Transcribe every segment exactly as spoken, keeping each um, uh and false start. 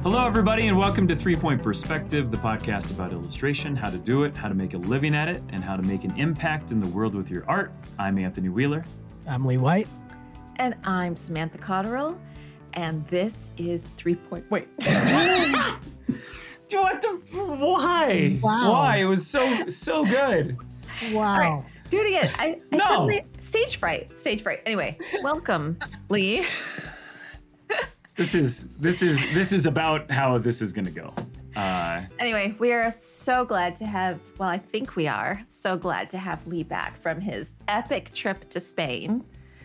Hello, everybody, and welcome to Three Point Perspective, the podcast about illustration, how to do it, how to make a living at it, and how to make an impact in the world with your art. I'm Anthony Wheeler. I'm Lee White. And I'm Samantha Cotterill. And this is Three Point... Wait. What the... Why? Wow. Why? It was so, so good. Wow. All right, do it again. I, I No. suddenly... Stage fright. Stage fright. Anyway, welcome, Lee. This is this is this is about how this is going to go. Uh, Anyway, we are so glad to have... Well, I think we are so glad to have Lee back from his epic trip to Spain.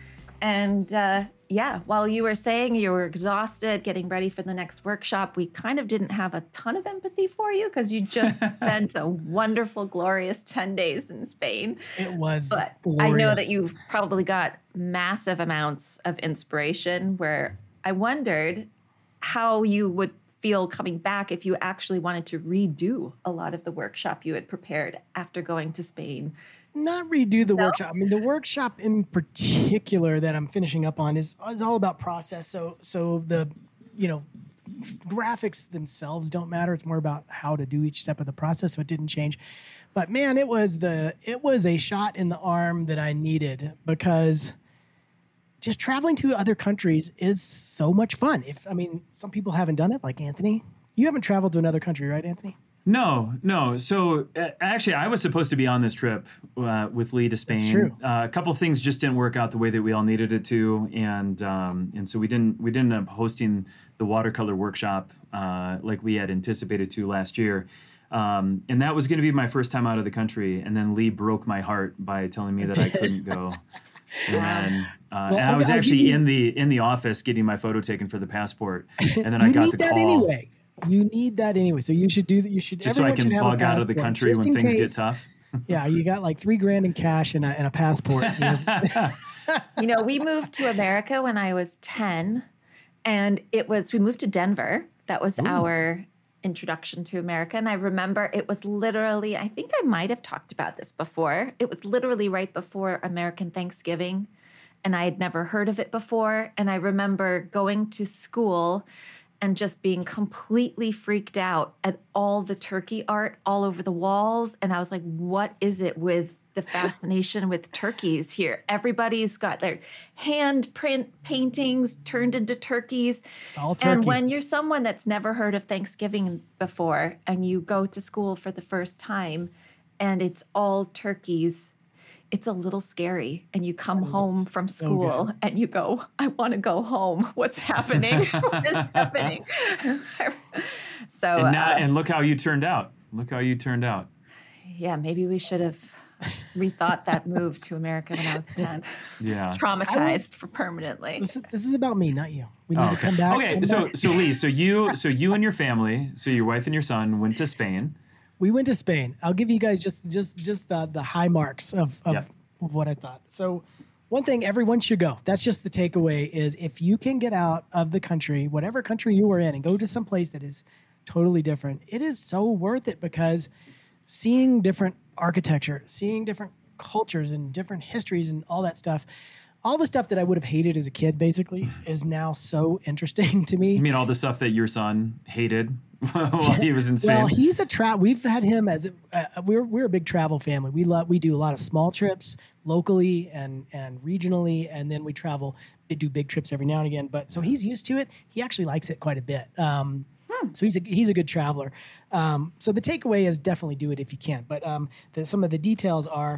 And uh, yeah, while you were saying you were exhausted getting ready for the next workshop, we kind of didn't have a ton of empathy for you because you just spent a wonderful, glorious ten days in Spain. It was But glorious. I know that you probably got massive amounts of inspiration where I wondered how you would feel coming back if you actually wanted to redo a lot of the workshop you had prepared after going to Spain. Not redo the No? workshop. I mean, the workshop in particular that I'm finishing up on is, is all about process. So, so the, you know, graphics themselves don't matter. It's more about how to do each step of the process. So it didn't change. But man, it was the, it was a shot in the arm that I needed because just traveling to other countries is so much fun. If, I mean, some people haven't done it, like Anthony. You haven't traveled to another country, right, Anthony? no, no. So uh, actually, I was supposed to be on this trip uh, with Lee to Spain. That's true. Uh, a couple things just didn't work out the way that we all needed it to, and um, and so we didn't we didn't end up hosting the watercolor workshop uh, like we had anticipated to last year. Um, and that was going to be my first time out of the country. And then Lee broke my heart by telling me that I couldn't go. And then, uh, Well, and I was I'll- I'll actually give you- in the in the office getting my photo taken for the passport, and then I you got need the that call anyway. You need that anyway. So you should do that. You should just so I everyone can should have a bug out of the passport, country just when in things case. get tough. Yeah, you got like three grand in cash and a, and a passport. You know? You know, we moved to America when I was ten, and it was, we moved to Denver. That was our introduction to America. And I remember it was literally, I think I might have talked about this before. It was literally right before American Thanksgiving, and I had never heard of it before. And I remember going to school and just being completely freaked out at all the turkey art all over the walls. And I was like, what is it with the fascination with turkeys here? Everybody's got their hand print paintings turned into turkeys. It's all And turkey. when you're someone that's never heard of Thanksgiving before and you go to school for the first time and it's all turkeys, it's a little scary. And you come home from so school good. and you go, I want to go home. What's happening? What is happening? So, And now, uh, and look how you turned out. Look how you turned out. yeah, maybe we should have rethought that move to America when I was ten. Yeah. Traumatized for permanently. This, is- this is about me, not you. We need Oh, to okay. come back. Okay, come so back. so Lee, so you so you and your family, so your wife and your son went to Spain. We went to Spain. I'll give you guys just just just the the high marks of of, Yep. of what I thought. So one thing everyone should go. That's just the takeaway is if you can get out of the country, whatever country you are in, and go to some place that is totally different, it is so worth it because seeing different architecture, seeing different cultures and different histories and all that stuff, all the stuff that I would have hated as a kid basically is now so interesting to me. You mean all the stuff that your son hated while he was in Spain? Well, he's a tra- We've had him as a, uh, we're we're a big travel family. We love we do a lot of small trips locally and and regionally, and then we travel. We do big trips every now and again. But so he's used to it. He actually likes it quite a bit. Um, So he's a he's a good traveler. Um, so the takeaway is definitely do it if you can. But um, the, some of the details are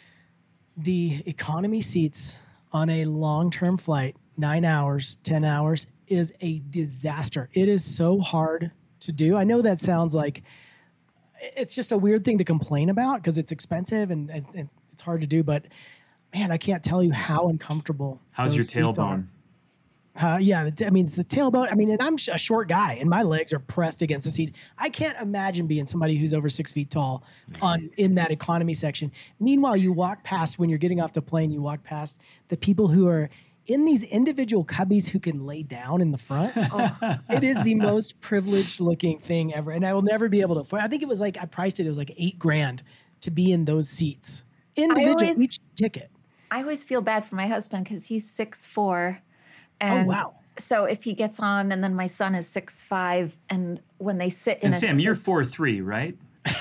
the economy seats on a long term flight, nine hours, ten hours, is a disaster. It is so hard to do. I know that sounds like it's just a weird thing to complain about because it's expensive and, and, and it's hard to do. But man, I can't tell you how uncomfortable. How's your those seats are. tailbone? Uh, yeah, the, I mean, it's the tailbone. I mean, and I'm sh- a short guy, and my legs are pressed against the seat. I can't imagine being somebody who's over six feet tall on in that economy section. Meanwhile, you walk past when you're getting off the plane. You walk past the people who are in these individual cubbies who can lay down in the front. Oh, it is the most privileged looking thing ever, and I will never be able to afford. I think it was like I priced it. It was like eight grand to be in those seats, individual always- each ticket. I always feel bad for my husband because he's six foot four. And Oh, wow. so if he gets on, and then my son is six five, and when they sit in And a, Sam, you're four three, right?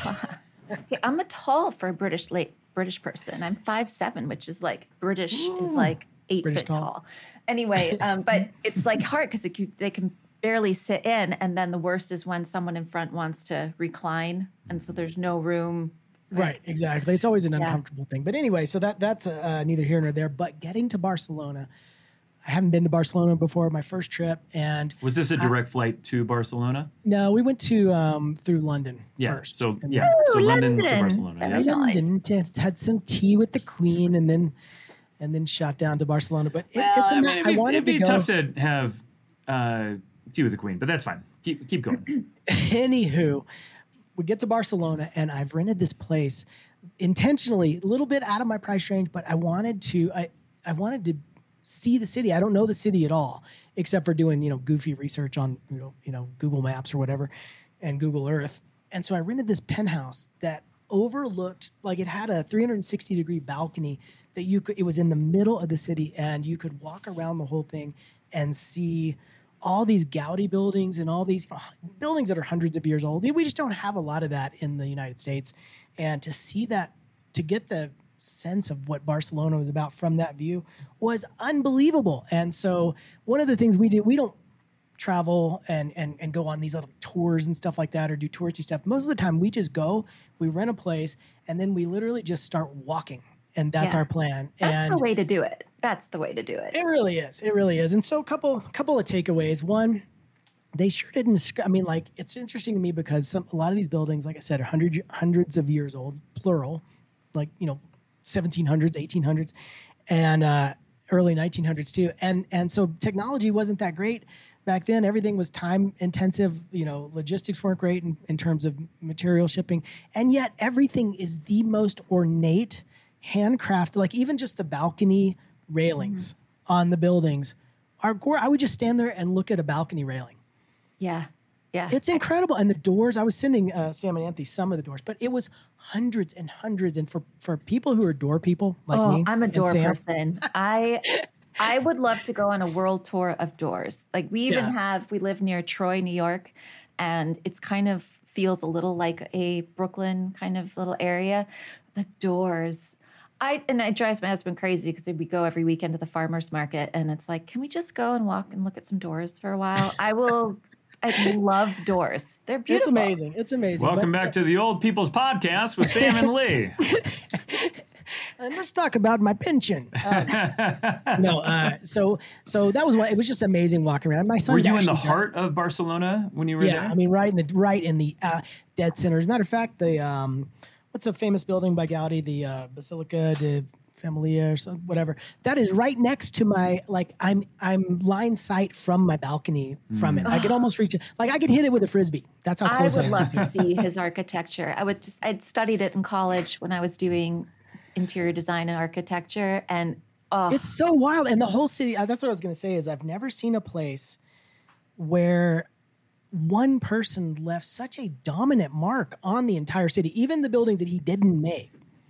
Yeah, I'm a tall for a British late British person. I'm five seven, which is like British is like eight British foot tall. tall. Anyway, um, but it's like hard because they can barely sit in, and then the worst is when someone in front wants to recline, and so there's no room. Right, exactly. It's always an Yeah. uncomfortable thing. But anyway, so that that's uh, neither here nor there. But getting to Barcelona, I haven't been to Barcelona before. My first trip, and Was this a direct flight to Barcelona? no, we went to um, through London Yeah. first. So And yeah. So Ooh, London, to London. Barcelona. Very Yeah. nice. London to, had some tea with the Queen, and then and then shot down to Barcelona. But it, Well, it's a I ma- mean, it'd I be, wanted it'd be to go. tough to have uh, tea with the Queen, but that's fine. Keep keep going. Anywho, we get to Barcelona, and I've rented this place intentionally, a little bit out of my price range, but I wanted to I I wanted to see the city. I don't know the city at all, except for doing, you know, goofy research on, you know, you know, Google Maps or whatever and Google Earth. And so I rented this penthouse that overlooked, like, it had a three hundred sixty degree balcony that you could, it was in the middle of the city, and you could walk around the whole thing and see all these Gaudi buildings and all these uh, buildings that are hundreds of years old. We just don't have a lot of that in the United States. And to see that, to get the sense of what Barcelona was about from that view was unbelievable. And so one of the things we do, we don't travel and, and, and go on these little tours and stuff like that, or do touristy stuff. Most of the time we just go, we rent a place, and then we literally just start walking. And that's Yeah. our plan. That's and the way to do it. That's the way to do it. it really is. It really is. And so a couple couple of takeaways. One, they sure didn't. sc- I mean, like, it's interesting to me because some a lot of these buildings, like I said, are hundred, hundreds of years old, plural, like, you know, seventeen hundreds, eighteen hundreds, and uh, early nineteen hundreds too. And and so technology wasn't that great back then. Everything was time intensive. You know, logistics weren't great in, in terms of material shipping, and yet everything is the most ornate, handcrafted. Like, even just the balcony railings mm-hmm. on the buildings are gore. I would just stand there and look at a balcony railing. Yeah. Yeah. It's incredible. And the doors, I was sending uh, Sam and Anthony some of the doors, but it was hundreds and hundreds. And for, for people who are door people like oh, me, I'm a and door Sam, person. I I would love to go on a world tour of doors. Like, we even Yeah. have, we live near Troy, New York, and it's kind of feels a little like a Brooklyn kind of little area. The doors. I and it drives my husband crazy because we go every weekend to the farmer's market, and it's like, can we just go and walk and look at some doors for a while? I will. I love doors. They're It's beautiful. amazing. It's amazing. Welcome But- back to the Old People's Podcast with Sam and Lee. And let's talk about my pension. Uh, no, uh, so so that was what it was. Just amazing walking around. My son Were you in the actually got- heart of Barcelona when you were Yeah, there? I mean, right in the right in the uh, dead center. As a matter of fact, the um, what's a famous building by Gaudi, the uh, Basilica de Familia or something, whatever. That is right next to my, like, I'm I'm line sight from my balcony from it. I could almost reach it. Like, I could hit it with a frisbee. That's how I close I, would am. love to see his architecture. I would just, I'd studied it in college when I was doing interior design and architecture. And oh, It's so wild, and the whole city. Uh, that's what I was going to say. Is I've never seen a place where one person left such a dominant mark on the entire city, even the buildings that he didn't make.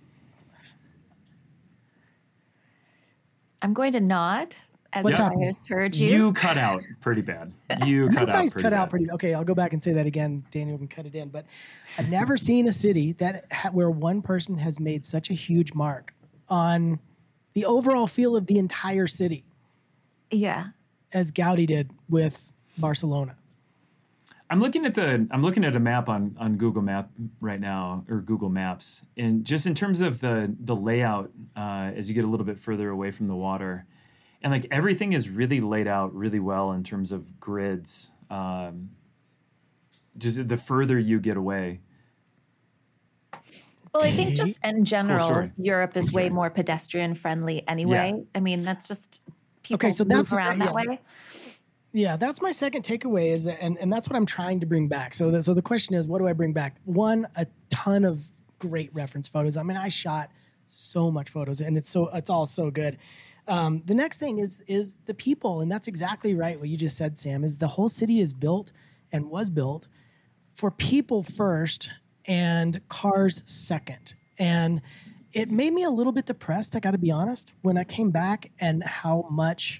I'm going to nod as What's if happening? I just heard you. You cut out pretty bad. You cut You guys out pretty cut bad. out pretty. Okay, I'll go back and say that again. Daniel can cut it in. But I've never seen a city that ha- where one person has made such a huge mark on the overall feel of the entire city Yeah. as Gaudi did with Barcelona. I'm looking at the I'm looking at a map on, on Google Map right now, or Google Maps, and just in terms of the the layout uh, as you get a little bit further away from the water, and like everything is really laid out really well in terms of grids. Um, just the further you get away, Well, I think just in general, story. Europe is Cool way story. more pedestrian friendly anyway. Yeah. I mean, that's just people Okay, so move that's the- around that yeah. way. Yeah, that's my second takeaway is that, and, and that's what I'm trying to bring back. So the, so the question is, what do I bring back? One, a ton of great reference photos. I mean, I shot so much photos, and it's so it's all so good. Um, the next thing is is the people, and that's exactly right what you just said, Sam. Is the whole city is built and was built for people first and cars second, and it made me a little bit depressed. I got to be honest when I came back and how much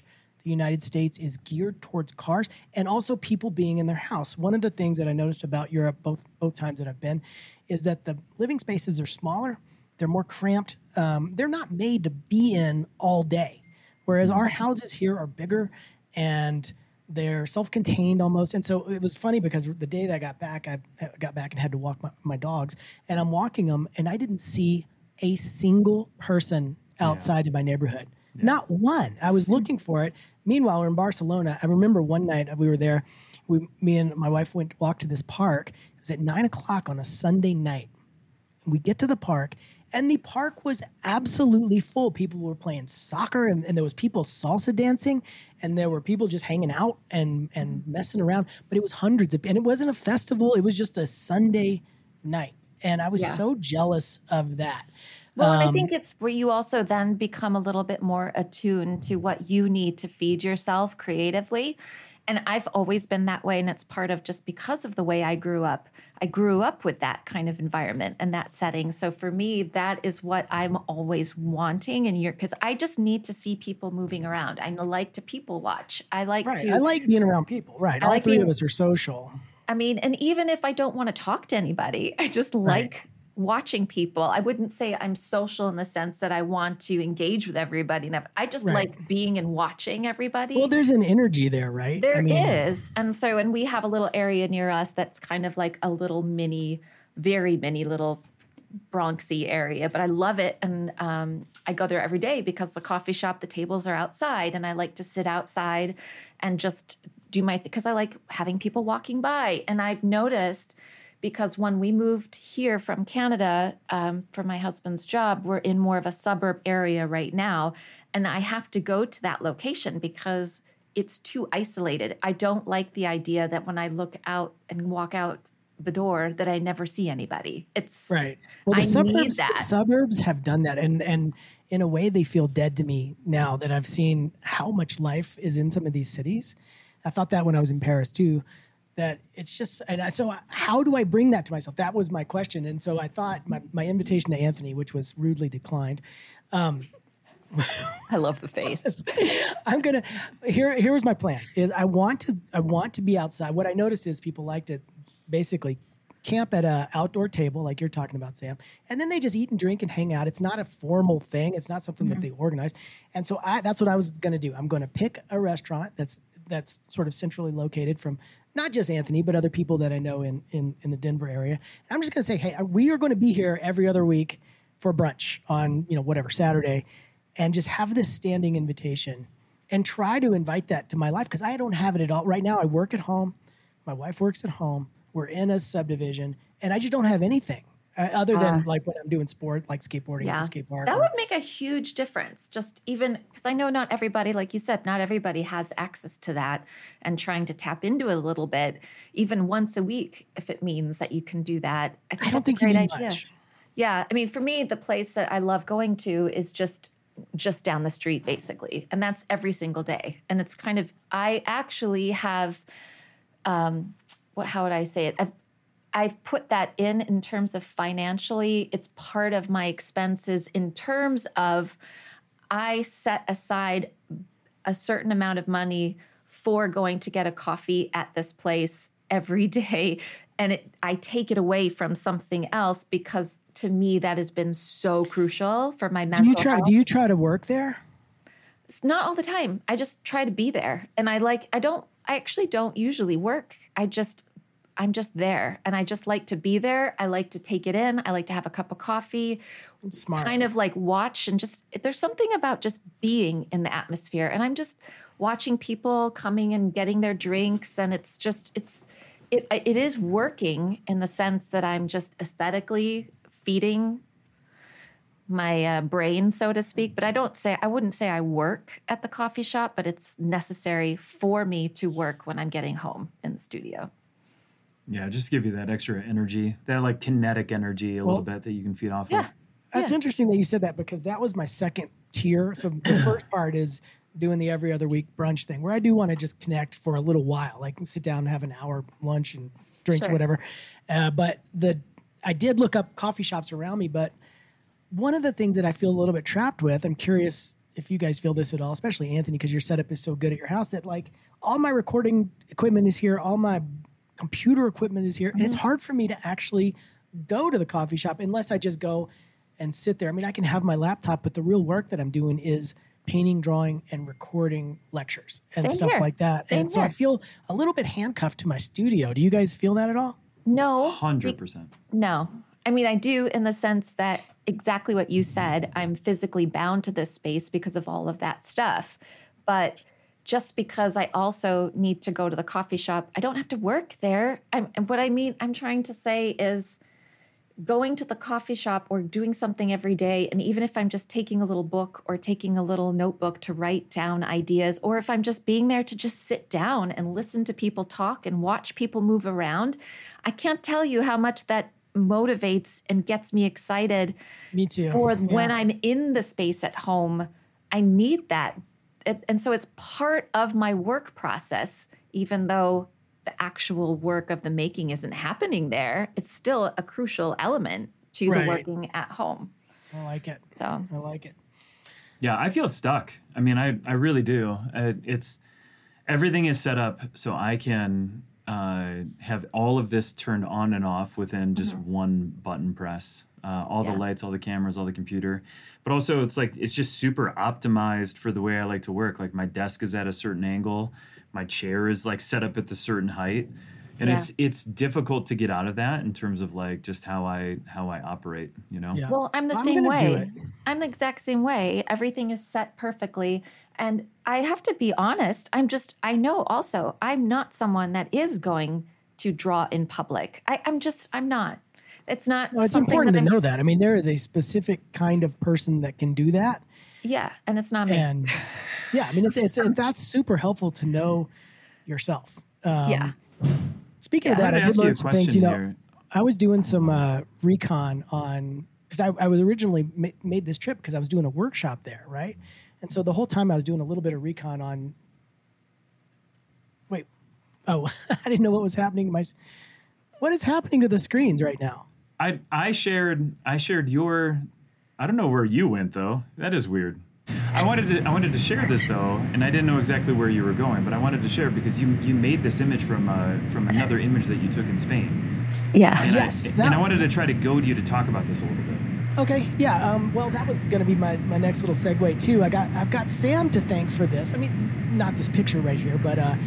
United States is geared towards cars and also people being in their house. One of the things that I noticed about Europe both both times that I've been is that the living spaces are smaller, they're more cramped, um, they're not made to be in all day. Whereas our houses here are bigger and they're self-contained almost. And so it was funny because the day that I got back, I got back and had to walk my, my dogs, and I'm walking them, and I didn't see a single person outside yeah. of my neighborhood. Yeah. Not one. I was looking for it. Meanwhile, we're in Barcelona. I remember one night we were there. We, me and my wife went walked to this park. It was at nine o'clock on a Sunday night. We get to the park, and the park was absolutely full. People were playing soccer, and, and there was people salsa dancing, and there were people just hanging out and, and messing around. But it was hundreds of, and it wasn't a festival. It was just a Sunday night, and I was yeah. so jealous of that. Well, um, and I think it's where you also then become a little bit more attuned to what you need to feed yourself creatively. And I've always been that way, and it's part of just because of the way I grew up. I grew up with that kind of environment and that setting. So for me, that is what I'm always wanting. And you're because I just need to see people moving around. I like to people watch. I like right. to. I like being around people. Right. I All like three being, of us are social. I mean, and even if I don't want to talk to anybody, I just like. Right. watching people. I wouldn't say I'm social in the sense that I want to engage with everybody. I just right. like being and watching everybody. Well, there's an energy there, right? There I mean, is. And so, and we have a little area near us that's kind of like a little mini, very mini little Bronxy area, but I love it. And um, I go there every day because the coffee shop, the tables are outside, and I like to sit outside and just do my, because I like having people walking by. And I've noticed, because when we moved here from Canada um, for my husband's job, we're in more of a suburb area right now. And I have to go to that location because it's too isolated. I don't like the idea that when I look out and walk out the door that I never see anybody. It's right. Well, the I suburbs, need that. The suburbs have done that. And, and in a way, they feel dead to me now that I've seen how much life is in some of these cities. I thought that when I was in Paris too. That it's just, and I, so how do I bring that to myself? That was my question. And so I thought my, my invitation to Anthony, which was rudely declined. Um, I love the face. I'm going to, here, here was my plan is I want to, I want to be outside. What I notice is people like to basically camp at a outdoor table like you're talking about, Sam. And then they just eat and drink and hang out. It's not a formal thing. It's not something mm-hmm. that they organize. And so I, that's what I was going to do. I'm going to pick a restaurant that's, that's sort of centrally located from not just Anthony, but other people that I know in, in, in the Denver area. And I'm just going to say, hey, we are going to be here every other week for brunch on, you know, whatever, Saturday, and just have this standing invitation and try to invite that to my life because I don't have it at all. Right now, I work at home. My wife works at home. We're in a subdivision, and I just don't have anything. Uh, other than uh, like when I'm doing sport, like skateboarding yeah. at the skate park. That or, would make a huge difference. Just even because I know not everybody, like you said, not everybody has access to that, and trying to tap into it a little bit, even once a week, if it means that you can do that. I, think I don't think a great you need idea. much. Yeah, I mean, for me, the place that I love going to is just just down the street, basically, and that's every single day. And it's kind of I actually have, um, what how would I say it? I've, I've put that in in terms of financially. It's part of my expenses in terms of I set aside a certain amount of money for going to get a coffee at this place every day. And it, I take it away from something else because to me that has been so crucial for my mental do you try, health. Do you try to work there? It's not all the time. I just try to be there. And I like, I don't, I actually don't usually work. I just I'm just there, and I just like to be there. I like to take it in. I like to have a cup of coffee, Smart. kind of like watch and just, there's something about just being in the atmosphere. And I'm just watching people coming and getting their drinks. And it's just, it's, it, it is working in the sense that I'm just aesthetically feeding my uh, brain, so to speak. But I don't say, I wouldn't say I work at the coffee shop, but it's necessary for me to work when I'm getting home in the studio. Yeah, just give you that extra energy, that like kinetic energy a well, little bit that you can feed off yeah. of. That's yeah. interesting that you said that because that was my second tier. So the first part is doing the every other week brunch thing where I do want to just connect for a little while, like sit down and have an hour lunch and drinks, sure. whatever. Uh, but the I did look up coffee shops around me, but one of the things that I feel a little bit trapped with, I'm curious if you guys feel this at all, especially Anthony, because your setup is so good at your house that like all my recording equipment is here, all my computer equipment is here, and it's hard for me to actually go to the coffee shop unless I just go and sit there. I mean, I can have my laptop, but the real work that I'm doing is painting, drawing, and recording lectures and Same stuff here. like that. Same and so I here. feel a little bit handcuffed to my studio. Do you guys feel that at all? No. one hundred percent. No. I mean, I do in the sense that exactly what you said, I'm physically bound to this space because of all of that stuff. But just because I also need to go to the coffee shop, I don't have to work there. I'm, and what I mean, I'm trying to say is going to the coffee shop or doing something every day, and even if I'm just taking a little book or taking a little notebook to write down ideas, or if I'm just being there to just sit down and listen to people talk and watch people move around, I can't tell you how much that motivates and gets me excited. Me too. Or Yeah. when I'm in the space at home, I need that. It- and so it's part of my work process, even though the actual work of the making isn't happening there. It's still a crucial element to Right. the working at home. I like it. So I like it. Yeah, I feel stuck. I mean, I, I really do. Uh, it's everything is set up so I can uh, have all of this turned on and off within just one button press. Uh, all Yeah. the lights, all the cameras, all the computer. But also, it's like it's just super optimized for the way I like to work. Like my desk is at a certain angle, my chair is like set up at the certain height, and Yeah. it's it's difficult to get out of that in terms of like just how I how I operate. You know. Yeah. Well, I'm the I'm same gonna do way. it. I'm the exact same way. Everything is set perfectly. And I have to be honest, I'm just, I know also, I'm not someone that is going to draw in public. I, I'm just, I'm not. It's not Well, it's something important that to I'm, know that. I mean, there is a specific kind of person that can do that. Yeah, and it's not me. And yeah, I mean, it's, it's, and that's super helpful to know yourself. Um, yeah. Speaking of Yeah. that, I I wanted to did ask you learn a some things. You know, question here. I was doing some uh, recon on, because I, I was originally ma- made this trip because I was doing a workshop there, right? And so the whole time I was doing a little bit of recon on, wait, oh, I didn't know what was happening. to My, s- what is happening to the screens right now? I I shared I shared your I don't know where you went though. That is weird. I wanted to I wanted to share this though, and I didn't know exactly where you were going, but I wanted to share it because you you made this image from uh, from another image that you took in Spain. Yeah. And Yes, I, that- and I wanted to try to goad you to talk about this a little bit. Okay, yeah. Um, well, that was going to be my, my next little segue too. I got I've got Sam to thank for this. I mean, not this picture right here, but uh,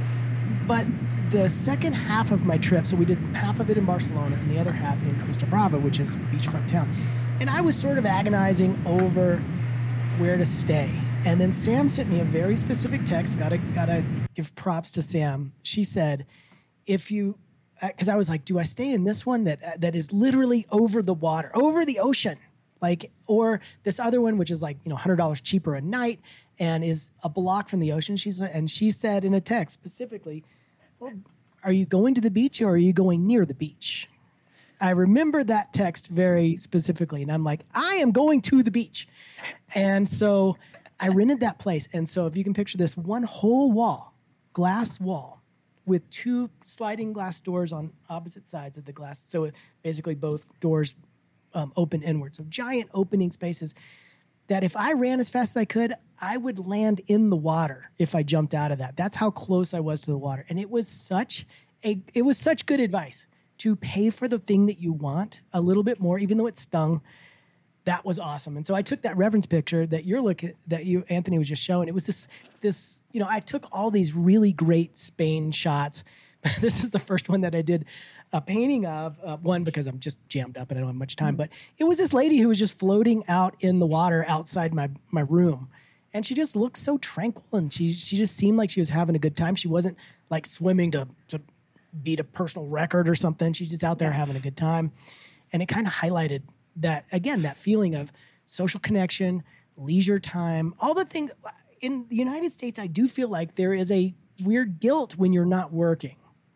but the second half of my trip. So we did half of it in Barcelona and the other half in Costa Brava, which is a beachfront town. And I was sort of agonizing over where to stay. And then Sam sent me a very specific text. Gotta gotta give props to Sam. She said, if you because I was like, do I stay in this one that that is literally over the water, over the ocean, like, or this other one which is like you know one hundred dollars cheaper a night and is a block from the ocean? She's like, and she said in a text specifically, well, are you going to the beach or are you going near the beach? I remember that text very specifically, and I'm like, I am going to the beach, and so I rented that place. And so if you can picture this, one whole wall, glass wall, with two sliding glass doors on opposite sides of the glass. So basically both doors um, open inward. So giant opening spaces that if I ran as fast as I could, I would land in the water if I jumped out of that. That's how close I was to the water. And it was such a, it was such good advice to pay for the thing that you want a little bit more, even though it stung. That was awesome. And so I took that reference picture that you're looking, that you, Anthony, was just showing. It was this, this, you know, I took all these really great Spain shots. This is the first one that I did a painting of, uh, one, because I'm just jammed up and I don't have much time, but it was this lady who was just floating out in the water outside my, my room. And she just looked so tranquil, and she, she just seemed like she was having a good time. She wasn't like swimming to, to beat a personal record or something. She's just out there having a good time. And it kind of highlighted that, again, that feeling of social connection, leisure time, all the things. In the United States, I do feel like there is a weird guilt when you're not working.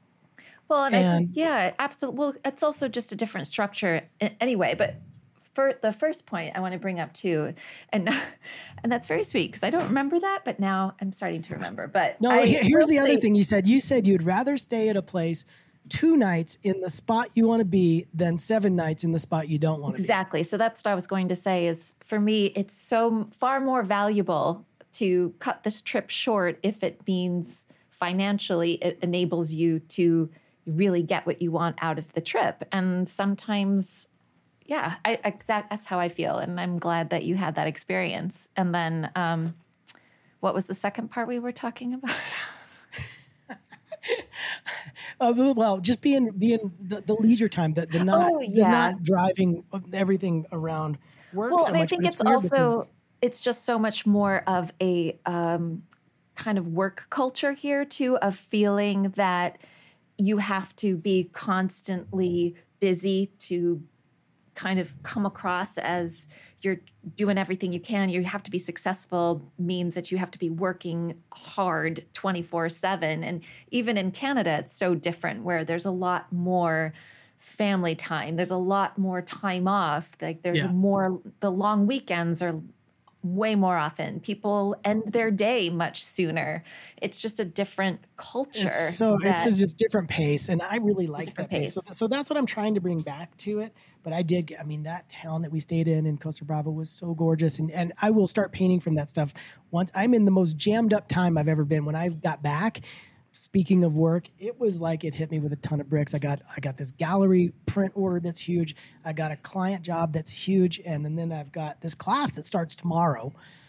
Well, and, I And- think, yeah, absolutely. Well, it's also just a different structure a- anyway. But for the first point I want to bring up too, and and that's very sweet because I don't remember that, but now I'm starting to remember. But No, I he- here's will the other say- thing you said. You said you'd rather stay at a place two nights in the spot you want to be than seven nights in the spot you don't want to Exactly. So that's what I was going to say is for me, it's so far more valuable to cut this trip short if it means financially it enables you to really get what you want out of the trip. And sometimes, yeah, I, exact, that's how I feel. And I'm glad that you had that experience. And then um, what was the second part we were talking about? Uh, well, just being being the, the leisure time, the, the not Oh, the yeah. not driving everything around work Well, so and I much. think but it's weird also because- it's just so much more of a um, kind of work culture here too, of feeling that you have to be constantly busy to kind of come across as you're doing everything you can. You have to be successful means that you have to be working hard twenty-four seven. And even in Canada, it's so different where there's a lot more family time. There's a lot more time off. Like there's Yeah. more, the long weekends are way more often. People end their day much sooner. It's just a different culture. It's so that- it's just a different pace, and I really like different that pace. So, pace. so that's what I'm trying to bring back to it. But I did. get- I mean, that town that we stayed in in Costa Brava was so gorgeous, and and I will start painting from that stuff once. I'm in the most jammed up time I've ever been. When I got back, speaking of work, it was like it hit me with a ton of bricks. I got I got this gallery print order that's huge. I got a client job that's huge, and, and then I've got this class that starts tomorrow.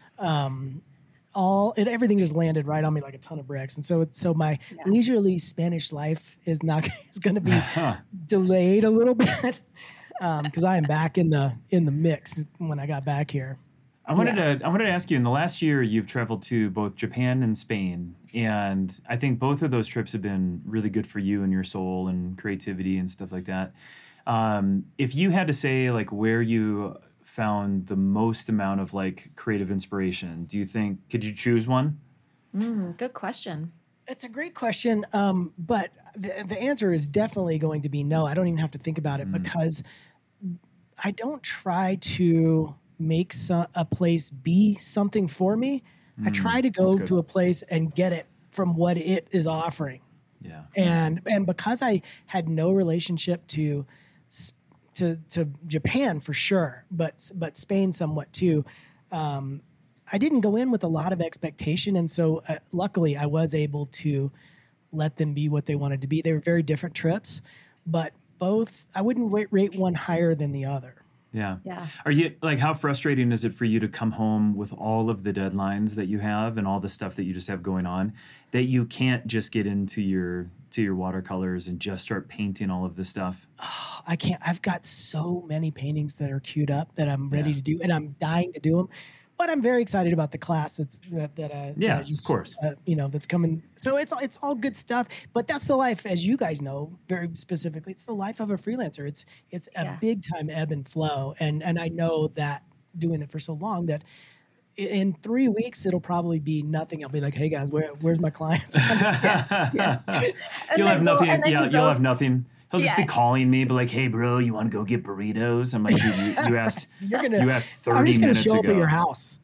All it, everything just landed right on me like a ton of bricks, and so it's so my leisurely Spanish life is not is going to be delayed a little bit because I am back in the in the mix when I got back here. I wanted to I wanted to ask you, in the last year you've traveled to both Japan and Spain, and I think both of those trips have been really good for you and your soul and creativity and stuff like that. Um, if you had to say like where you found the most amount of like creative inspiration, do you think, could you choose one? Good question. It's a great question, um, but the, the answer is definitely going to be no. I don't even have to think about it because I don't try to make so, a place be something for me. I try to go that's good. to a place and get it from what it is offering. Yeah. and and because I had no relationship to s- to to Japan for sure, but but Spain somewhat too. Um, I didn't go in with a lot of expectation, and so uh, luckily I was able to let them be what they wanted to be. They were very different trips, but both I wouldn't rate, rate one higher than the other. Yeah. Yeah. Are you like, how frustrating is it for you to come home with all of the deadlines that you have and all the stuff that you just have going on that you can't just get into your to your watercolors and just start painting all of this stuff? I can't. I've got so many paintings that are queued up that I'm ready Yeah. to do, and I'm dying to do them. But I'm very excited about the class that's that that uh, Yeah, that I just, of course. uh, you know, that's coming. So it's it's all good stuff. But that's the life, as you guys know very specifically. It's the life of a freelancer. It's it's a Yeah. big time ebb and flow, and and I know that doing it for so long that. i- In three weeks, it'll probably be nothing. I'll be like, "Hey guys, where, where's my clients?" And You'll then have go- nothing. and then Yeah, you you'll go- have nothing. He'll just be Yeah. calling me, but like, "Hey, bro, you want to go get burritos?" I'm like, "Dude, you, you asked. You're gonna. You asked thirty I'm just gonna minutes show up ago." at your house.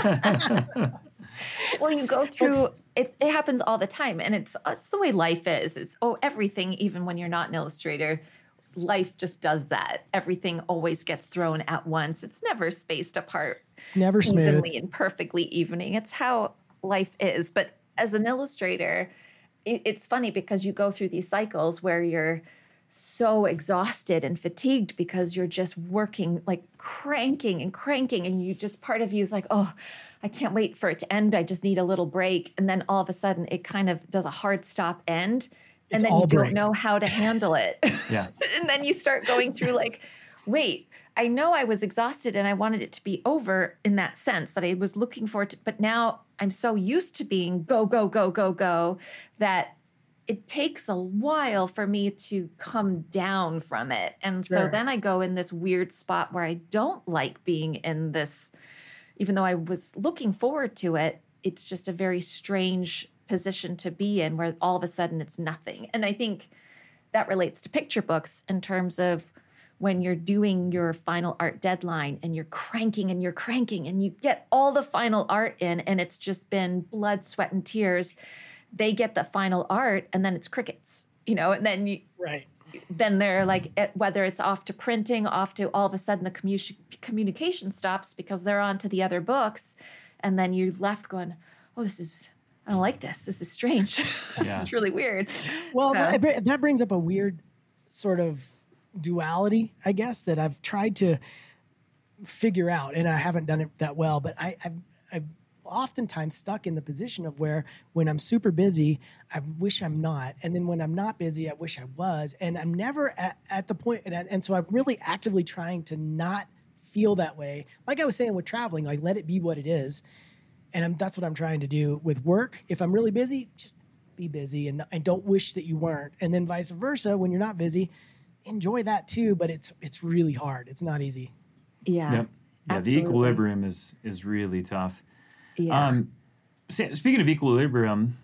Well, you go through It's- it. It happens all the time, and it's it's the way life is. It's oh, everything. Even when you're not an illustrator, life just does that. Everything always gets thrown at once. It's never spaced apart, Never smooth. evenly and perfectly evening. It's how life is. But as an illustrator, it, it's funny because you go through these cycles where you're so exhausted and fatigued because you're just working like cranking and cranking, and you just part of you is like, oh, I can't wait for it to end. I just need a little break. And then all of a sudden it kind of does a hard stop end. It's And then all you don't break. know how to handle it. Yeah. And then you start going through like, wait, I know I was exhausted and I wanted it to be over in that sense that I was looking forward to, but now I'm so used to being go, go, go, go, go that it takes a while for me to come down from it. And so Sure. then I go in this weird spot where I don't like being in this, even though I was looking forward to it, it's just a very strange position to be in where all of a sudden it's nothing. And I think that relates to picture books in terms of when you're doing your final art deadline and you're cranking and you're cranking and you get all the final art in and it's just been blood, sweat, and tears. They get the final art and then it's crickets. you know, and then you, Right. then they're like, it, whether it's off to printing, off to all of a sudden the commu- communication stops because they're on to the other books. And then you're left going, oh, this is, I don't like this. This is strange. this Yeah. is really weird. Well, So- that, br- that brings up a weird sort of duality, I guess, that I've tried to figure out, and I haven't done it that well. But I, I've, I've oftentimes stuck in the position of where when I'm super busy, I wish I'm not, and then when I'm not busy, I wish I was, and I'm never at, at the point. And, I- and so I'm really actively trying to not feel that way. Like I was saying with traveling, like let it be what it is. And I'm, that's what I'm trying to do with work. If I'm really busy, just be busy and, and don't wish that you weren't. And then vice versa, when you're not busy, enjoy that too. But it's it's really hard. It's not easy. Yeah. Yep. Yeah, the Absolutely. equilibrium is is really tough. Yeah. Um, Sa- speaking of equilibrium,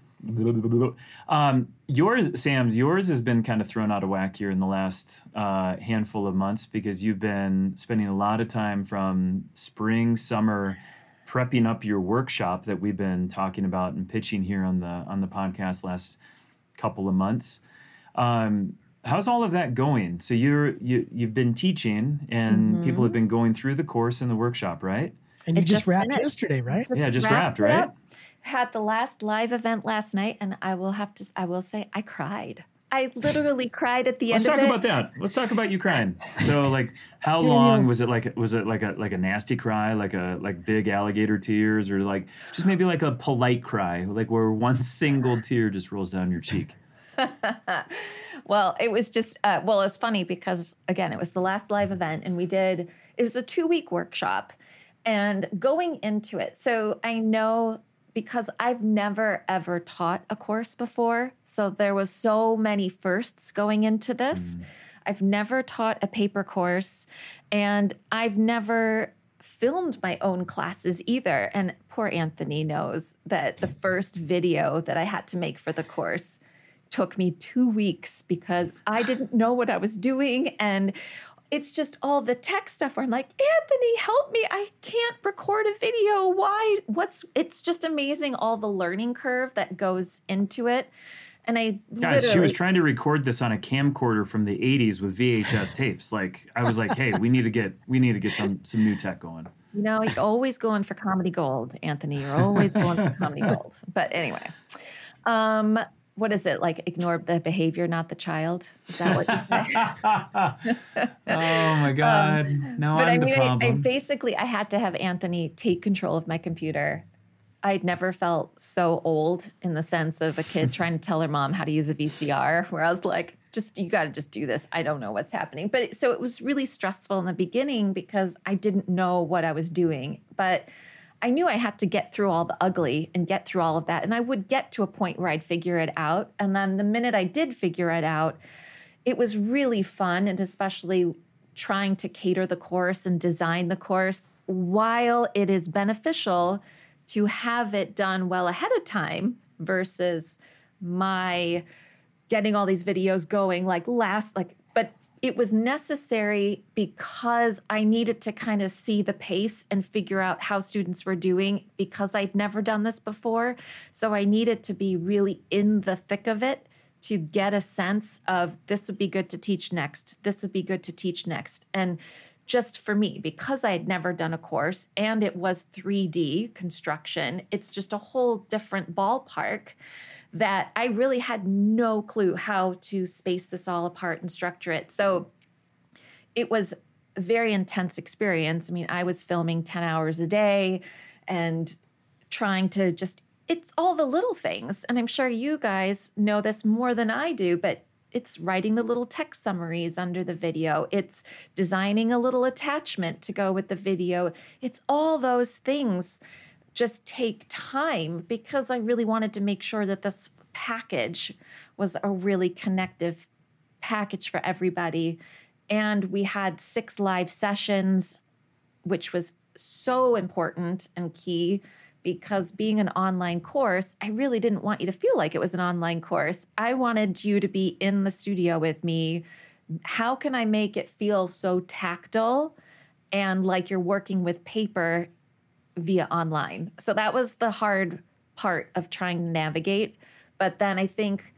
um, yours, Sam's, yours has been kind of thrown out of whack here in the last uh, handful of months because you've been spending a lot of time from spring, summer, prepping up your workshop that we've been talking about and pitching here on the on the podcast last couple of months. Um, how's all of that going? So you're you you've been teaching, and Mm-hmm. people have been going through the course in the workshop, right? And you It just, just wrapped finished. yesterday, right? Yeah, just Wrapped wrapped, it right? up. Had the last live event last night, and I will have to. I will say, I cried. I literally cried at the Let's end talk of it. about that. Let's talk about you crying. So, like, how Daniel. long was it? Like, was it like a like a nasty cry, like a like big alligator tears, or like just maybe like a polite cry, like where one single tear just rolls down your cheek? Well, it was just, uh, well, it was funny because, again, it was the last live event and we did, it was a two week workshop and going into it. So I know because I've never ever taught a course before. So there was so many firsts going into this. I've never taught a paper course and I've never filmed my own classes either. And poor Anthony knows that the first video that I had to make for the course took me two weeks because I didn't know what I was doing. And it's just all the tech stuff where I'm like, Anthony, help me. I can't record a video. Why? What's, it's just amazing all the learning curve that goes into it. And I Guys, she literally- was trying to record this on a camcorder from the eighties with V H S tapes. Like, I was like, hey, we need to get we need to get some some new tech going. You know, he's always going for comedy gold, Anthony. You're always going for comedy gold. But anyway, um, what is it? Like, ignore the behavior, not the child? Is that what you say? Oh my God! now But I'm I mean, the I, I problem. basically, I had to have Anthony take control of my computer. I'd never felt so old in the sense of a kid trying to tell her mom how to use a V C R, where I was like, just, you got to just do this. I don't know what's happening. But so it was really stressful in the beginning because I didn't know what I was doing. But I knew I had to get through all the ugly and get through all of that. And I would get to a point where I'd figure it out. And then the minute I did figure it out, it was really fun. And especially trying to cater the course and design the course while it is beneficial to have it done well ahead of time versus my getting all these videos going like last, like, but it was necessary because I needed to kind of see the pace and figure out how students were doing because I'd never done this before. So I needed to be really in the thick of it to get a sense of this would be good to teach next. This would be good to teach next. And just for me, because I had never done a course and it was three D construction, it's just a whole different ballpark that I really had no clue how to space this all apart and structure it. So it was a very intense experience. I mean, I was filming ten hours a day and trying to just, it's all the little things. And I'm sure you guys know this more than I do, but it's writing the little text summaries under the video. It's designing a little attachment to go with the video. It's all those things just take time because I really wanted to make sure that this package was a really connective package for everybody. And we had six live sessions, which was so important and key because being an online course, I really didn't want you to feel like it was an online course. I wanted you to be in the studio with me. How can I make it feel so tactile and like you're working with paper via online? So that was the hard part of trying to navigate. But then I think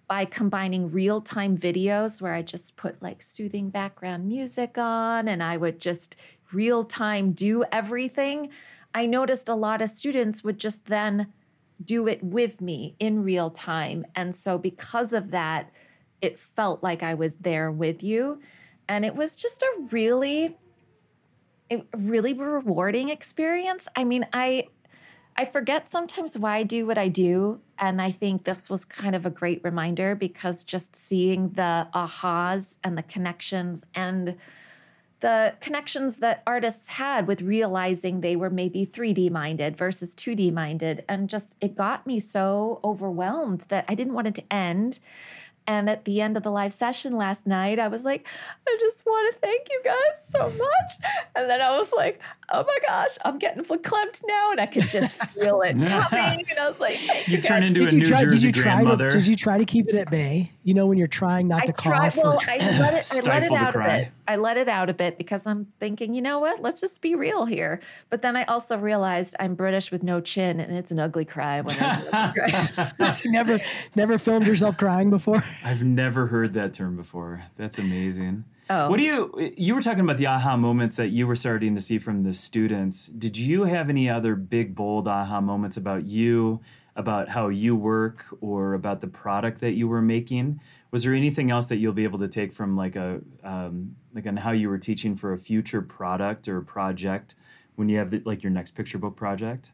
by combining real-time videos where I just put like soothing background music on and I would just real-time do everything, I noticed a lot of students would just then do it with me in real time. And so because of that, it felt like I was there with you. And it was just a really, a really rewarding experience. I mean, I I forget sometimes why I do what I do. And I think this was kind of a great reminder because just seeing the ahas and the connections and the connections that artists had with realizing they were maybe three D minded versus two D minded. And just, it got me so overwhelmed that I didn't want it to end. And at the end of the live session last night, I was like, I just want to thank you guys so much. And then I was like, oh my gosh, I'm getting verklempt now. And I could just feel it coming. And I was like, thank you you turn guys. into Did a you New try? Did Jersey you try grandmother. to? Did you try to keep it at bay? You know, when you're trying not I to tried, cough. well, or I let it, I let it Stifle the out a cry. bit. I let it out a bit because I'm thinking, you know what? Let's just be real here. But then I also realized I'm British with no chin, and it's an ugly cry when I never, never filmed yourself crying before. I've never heard that term before. That's amazing. Oh. What do you, you were talking about the aha moments that you were starting to see from the students. Did you have any other big, bold aha moments about you, about how you work, or about the product that you were making? Was there anything else that you'll be able to take from like a, um, like on how you were teaching for a future product or project when you have the, like your next picture book project?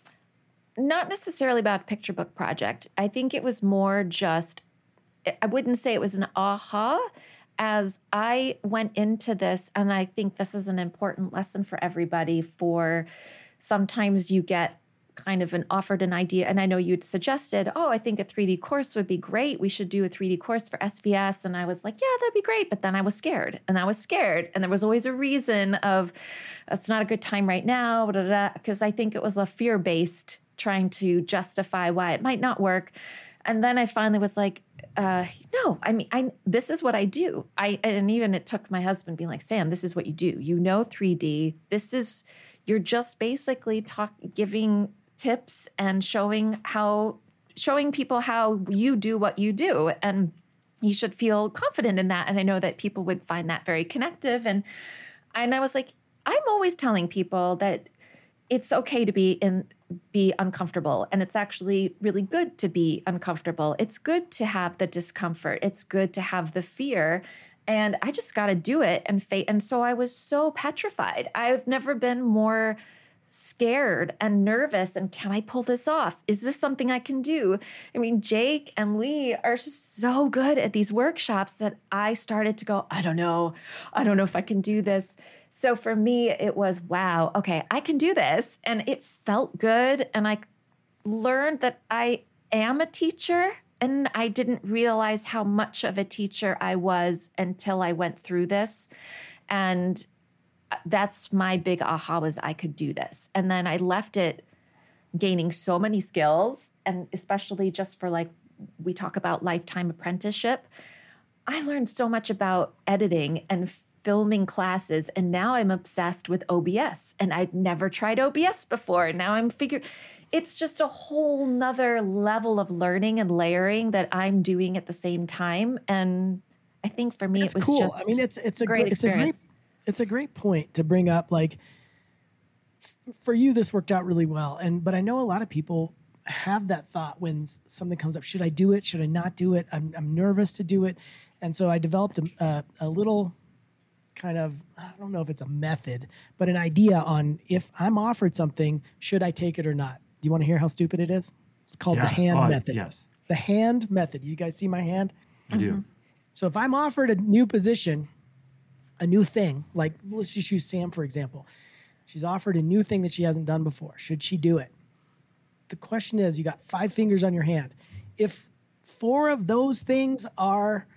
Not necessarily about a picture book project. I think it was more just, I wouldn't say it was an aha, as I went into this, and I think this is an important lesson for everybody, for sometimes you get kind of an offered an idea, and I know you'd suggested, oh, I think a three D course would be great. We should do a three D course for S V S. And I was like, yeah, that'd be great. But then I was scared, and I was scared. And there was always a reason of, it's not a good time right now, because I think it was a fear-based trying to justify why it might not work. And then I finally was like, uh, no, I mean, I, this is what I do. I, and even it took my husband being like, Sam, this is what you do. You know, three D, this is, you're just basically talk, giving tips and showing how, showing people how you do what you do. And you should feel confident in that. And I know that people would find that very connective. And, and I was like, I'm always telling people that it's okay to be in, be uncomfortable. And it's actually really good to be uncomfortable. It's good to have the discomfort. It's good to have the fear. And I just got to do it and fa- And so I was so petrified. I've never been more scared and nervous. And can I pull this off? Is this something I can do? I mean, Jake and Lee are just so good at these workshops that I started to go, I don't know. I don't know if I can do this. So for me, it was, wow, okay, I can do this. And it felt good. And I learned that I am a teacher. And I didn't realize how much of a teacher I was until I went through this. And that's my big aha, was I could do this. And then I left it gaining so many skills. And especially just for, like, we talk about lifetime apprenticeship. I learned so much about editing and filming classes, and now I'm obsessed with O B S, and I'd never tried O B S before. Now I'm figuring it's just a whole nother level of learning and layering that I'm doing at the same time. And I think for me, It's it was cool. just I mean, it's it's a great great, it's a great experience. it's a great point to bring up. Like, f- for you, this worked out really well, and but I know a lot of people have that thought when s- something comes up. Should I do it? Should I not do it? I'm I'm nervous to do it, and so I developed a a, a little kind of, I don't know if it's a method, but an idea on, if I'm offered something, should I take it or not? Do you want to hear how stupid it is? It's called the Yeah. hand Oh, method. yes. The hand method. You guys see my hand? I do. So if I'm offered a new position, a new thing, like let's just use Sam, for example. She's offered a new thing that she hasn't done before. Should she do it? The question is, you got five fingers on your hand. If four of those things are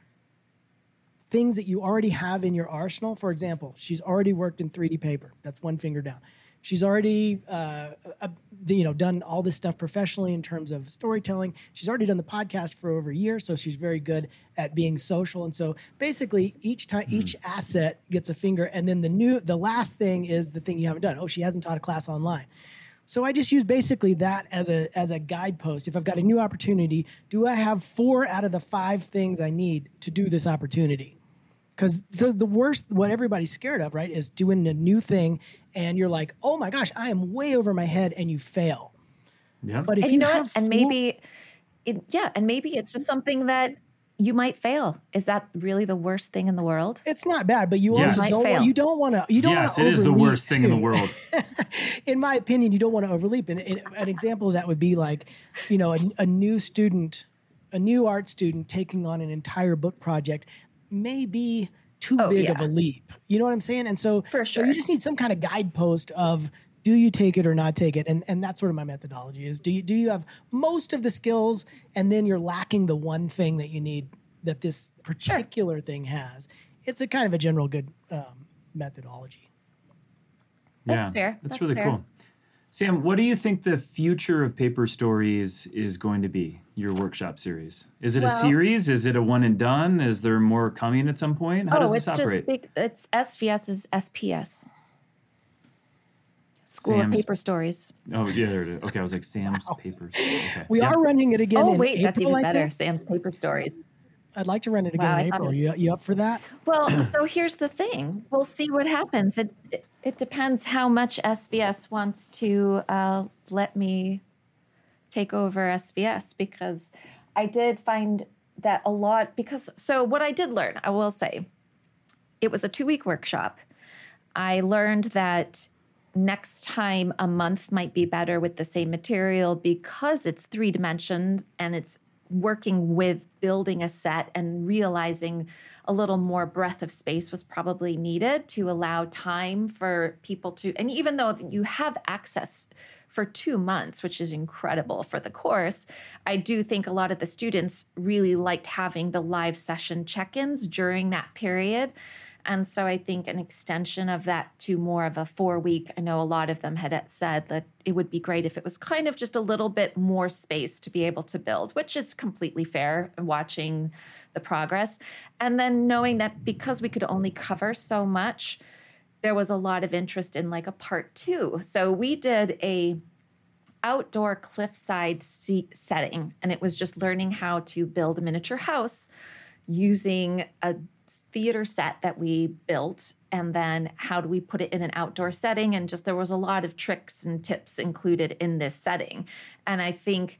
things that you already have in your arsenal, for example, she's already worked in three D paper. That's one finger down. She's already, uh, uh, you know, done all this stuff professionally in terms of storytelling. She's already done the podcast for over a year, so she's very good at being social. And so, basically, each time, mm. each asset gets a finger, and then the new, the last thing is the thing you haven't done. Oh, she hasn't taught a class online. So I just use basically that as a as a guidepost. If I've got a new opportunity, do I have four out of the five things I need to do this opportunity? Because the, the worst, what everybody's scared of, right, is doing a new thing and you're like, oh my gosh, I am way over my head, and you fail. Yeah. But if And you, you know have what? And four- maybe, it, yeah, and maybe it's just something that you might fail. Is that really the worst thing in the world? it's not bad, but you Yes. also Might don't, fail. you don't want to, you don't Yes, want it to is the worst thing in the world. In my opinion, you don't want to overleap. And, and an example of that would be like, you know, a, a new student, a new art student taking on an entire book project may be too Oh, big yeah. of a leap. You know what I'm saying? And so, For so you sure. just need some kind of guidepost of, do you take it or not take it? And and that's sort of my methodology is, do you do you have most of the skills, and then you're lacking the one thing that you need that this particular thing has? It's a kind of a general good um, methodology. That's Yeah, fair. That's, That's really fair. cool. Sam, what do you think the future of Paper Stories is going to be, your workshop series? Is it a Well- series? Is it a one and done? Is there more coming at some point? How oh, does it's this operate? just big. It's S V S is S P S. School Sam's- of Paper Stories. Oh, yeah, there it is. Okay, I was like, Sam's Papers. Okay. We Yeah. are running it again. Oh, in wait, that's April, even I better. think. Sam's Paper Stories. I'd like to run it again Wow, I in thought April. it was- You, you up for that? Well, so here's the thing. We'll see what happens. It it, it depends how much S V S wants to uh, let me take over S V S, because I did find that a lot. Because so what I did learn, I will say, it was a two week workshop. I learned that next time a month might be better with the same material, because it's three dimensions and it's working with building a set, and realizing a little more breadth of space was probably needed to allow time for people to, and even though you have access for two months, which is incredible for the course, I do think a lot of the students really liked having the live session check-ins during that period. And so I think an extension of that to more of a four week, I know a lot of them had said that it would be great if it was kind of just a little bit more space to be able to build, which is completely fair, watching the progress. And then knowing that because we could only cover so much, there was a lot of interest in like a part two. So we did a outdoor cliffside seat setting, and it was just learning how to build a miniature house using a theater set that we built, and then how do we put it in an outdoor setting, and just there was a lot of tricks and tips included in this setting. And I think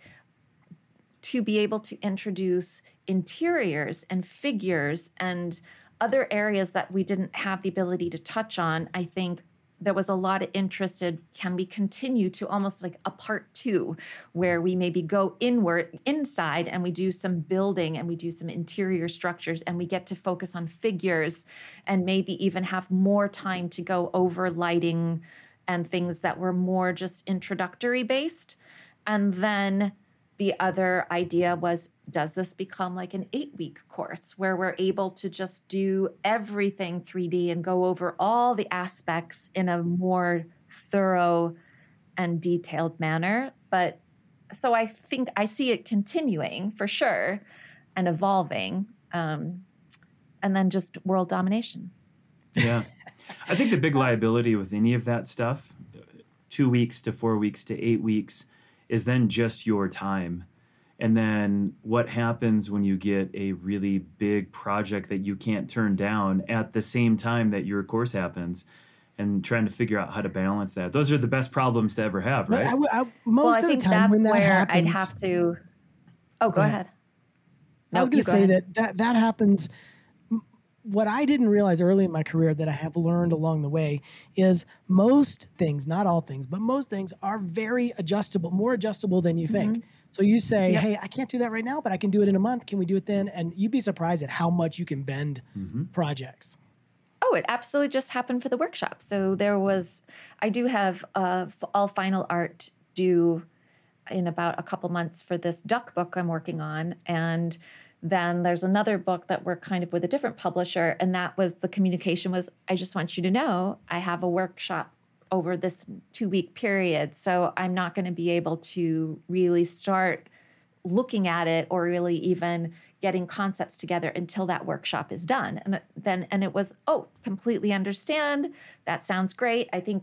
to be able to introduce interiors and figures and other areas that we didn't have the ability to touch on, I think there was a lot of interest in, can we continue to almost like a part two, where we maybe go inward, inside, and we do some building and we do some interior structures, and we get to focus on figures, and maybe even have more time to go over lighting and things that were more just introductory based. And then the other idea was, does this become like an eight week course where we're able to just do everything three D and go over all the aspects in a more thorough and detailed manner? But so I think I see it continuing for sure and evolving. Um, and then just world domination. Yeah. I think the big liability with any of that stuff, two weeks to four weeks to eight weeks, is then just your time. And then what happens when you get a really big project that you can't turn down at the same time that your course happens, and trying to figure out how to balance that. Those are the best problems to ever have, right? I, I, I, most Well, I of the think time that's when that where happens, I'd have to. Oh, go, ahead. ahead. I was No, going you to go say ahead. that, that that happens. m- What I didn't realize early in my career that I have learned along the way is most things, not all things, but most things are very adjustable, more adjustable than you think. So you say, Yep. hey, I can't do that right now, but I can do it in a month. Can we do it then? And you'd be surprised at how much you can bend projects. Oh, it absolutely just happened for the workshop. So there was, I do have uh, f- all final art due in about a couple months for this duck book I'm working on. And then there's another book that we're kind of with a different publisher. And that was the communication was, I just want you to know I have a workshop over this two week period. So I'm not going to be able to really start looking at it or really even getting concepts together until that workshop is done. And then, and it was, oh, completely understand. That sounds great. I think the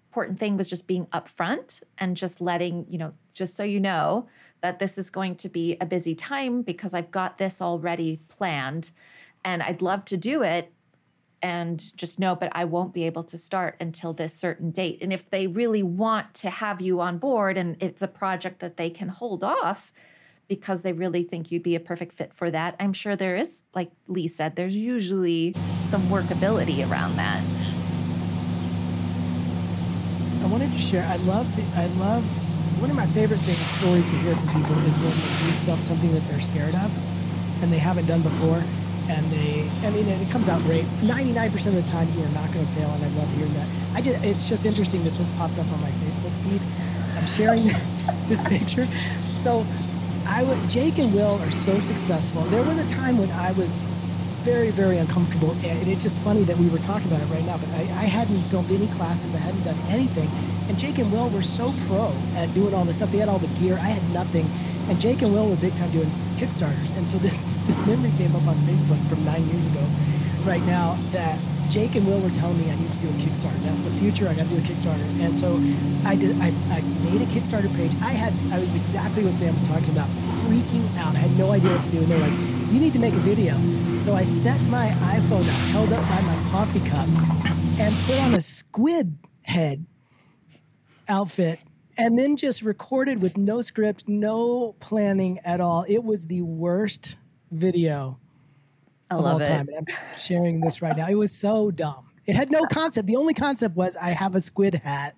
important thing was just being upfront and just letting, you know, just so you know that this is going to be a busy time because I've got this already planned and I'd love to do it. And just know, but I won't be able to start until this certain date. And if they really want to have you on board and it's a project that they can hold off because they really think you'd be a perfect fit for that, I'm sure there is, like Lee said, there's usually some workability around that. I wanted to share, I love, the, I love, one of my favorite things, stories to hear from people is when they do stuff, something that they're scared of and they haven't done before. And they, I mean, it comes out great. ninety-nine percent of the time, you are not going to fail, and I love hearing that. I just, it's just interesting that this popped up on my Facebook feed. I'm sharing this picture. So, I would, Jake and Will are so successful. There was a time when I was very, very uncomfortable, and it's just funny that we were talking about it right now, but I, I hadn't filmed any classes, I hadn't done anything, and Jake and Will were so pro at doing all this stuff. They had all the gear, I had nothing. And Jake and Will were big time doing Kickstarters. And so this, this memory came up on Facebook from nine years ago right now that Jake and Will were telling me I need to do a Kickstarter. That's the future. I got to do a Kickstarter. And so I did. I, I made a Kickstarter page. I had. I was exactly what Sam was talking about. Freaking out. I had no idea what to do. And they're like, "You need to make a video." So I set my iPhone up, held up by my coffee cup, and put on a squid head outfit. And then just recorded with no script, no planning at all. It was the worst video I of love all it. time. And I'm sharing this right now. It was so dumb. It had no concept. The only concept was I have a squid hat.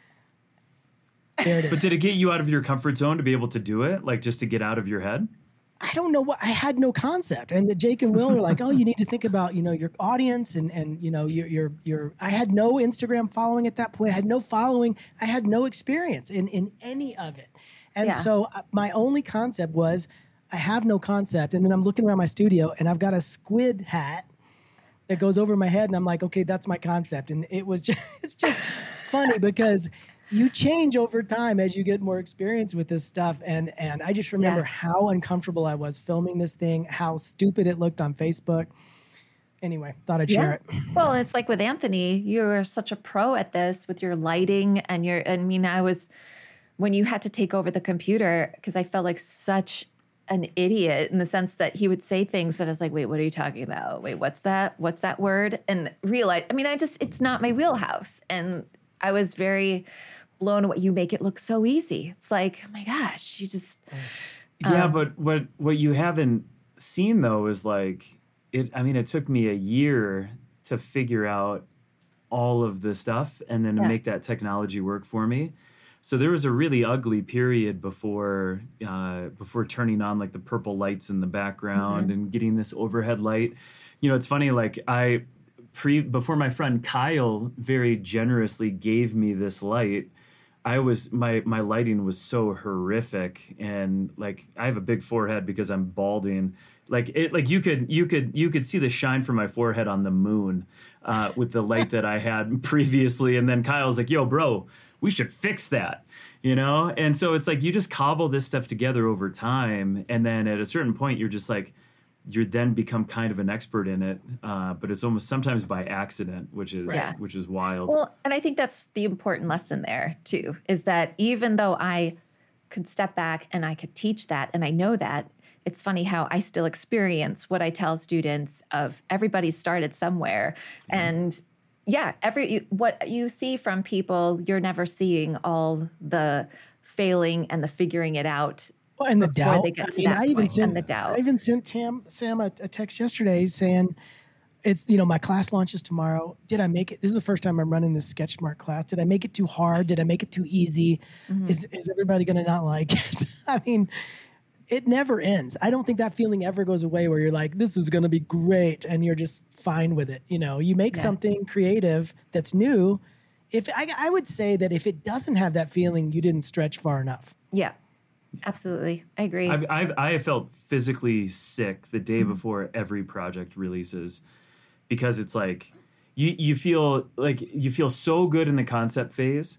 There it is. But did it get you out of your comfort zone to be able to do it? Like just to get out of your head? I don't know what, I had no concept. And the Jake and Will were like, oh, you need to think about, you know, your audience and, and, you know, your, your, your, I had no Instagram following at that point. I had no following. I had no experience in, in any of it. And Yeah. so my only concept was I have no concept. And then I'm looking around my studio and I've got a squid hat that goes over my head. And I'm like, okay, that's my concept. And it was just, it's just funny because you change over time as you get more experience with this stuff. And, and I just remember Yeah. how uncomfortable I was filming this thing, how stupid it looked on Facebook. Anyway, thought I'd share it. Well, it's like with Anthony, you're such a pro at this with your lighting and your, I mean, I was, when you had to take over the computer, because I felt like such an idiot in the sense that he would say things that I was like, wait, what are you talking about? Wait, what's that? What's that word? And realize, I mean, I just, it's not my wheelhouse. And I was very blown away. You make it look so easy. It's like, oh my gosh, you just. Yeah, Um, but what what you haven't seen though is like it. I mean, it took me a year to figure out all of the stuff and then to Yeah. make that technology work for me. So there was a really ugly period before uh, before turning on like the purple lights in the background and getting this overhead light. You know, it's funny. Like I pre before my friend Kyle very generously gave me this light. I was my my lighting was so horrific, and like I have a big forehead because I'm balding. Like it, like you could you could you could see the shine from my forehead on the moon uh, with the light that I had previously. And then Kyle's like, "Yo, bro, we should fix that," you know. And so it's like you just cobble this stuff together over time, and then at a certain point, you're just like, you then become kind of an expert in it. Uh, but it's almost sometimes by accident, which is Yeah. which is wild. Well, and I think that's the important lesson there too, is that even though I could step back and I could teach that, and I know that, it's funny how I still experience what I tell students of everybody started somewhere. And yeah, every what you see from people, you're never seeing all the failing and the figuring it out. Well, and the before doubt. they get I to mean, that I even point, sent and the doubt. I even sent Tam Sam a, a text yesterday saying, "It's you know my class launches tomorrow. Did I make it? This is the first time I'm running this Sketch Smart class. Did I make it too hard? Did I make it too easy? Mm-hmm. Is is everybody going to not like it? I mean." It never ends. I don't think that feeling ever goes away where you're like, this is going to be great. And you're just fine with it. You know, you make Yeah. something creative that's new. If I, I would say that if it doesn't have that feeling, you didn't stretch far enough. Yeah, absolutely. I agree. I've, I've I have felt physically sick the day before every project releases, because it's like you you feel like you feel so good in the concept phase,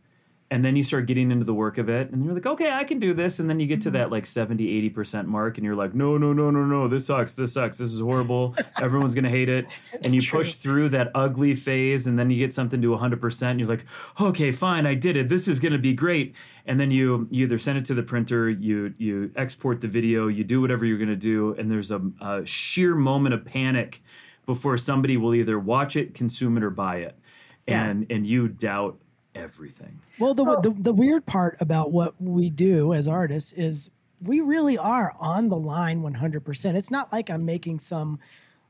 And then you start getting into the work of it and you're like, okay, I can do this. And then you get to that like seventy, eighty percent mark and you're like, no, no, no, no, no, this sucks. This sucks. This is horrible. Everyone's going to hate it. And you true. push through that ugly phase and then you get something to one hundred percent. And you're like, okay, fine, I did it. This is going to be great. And then you, you either send it to the printer, you, you export the video, you do whatever you're going to do. And there's a, a sheer moment of panic before somebody will either watch it, consume it, or buy it. And, and you doubt everything. Well, the, the the weird part about what we do as artists is we really are on the line one hundred percent. It's not like I'm making some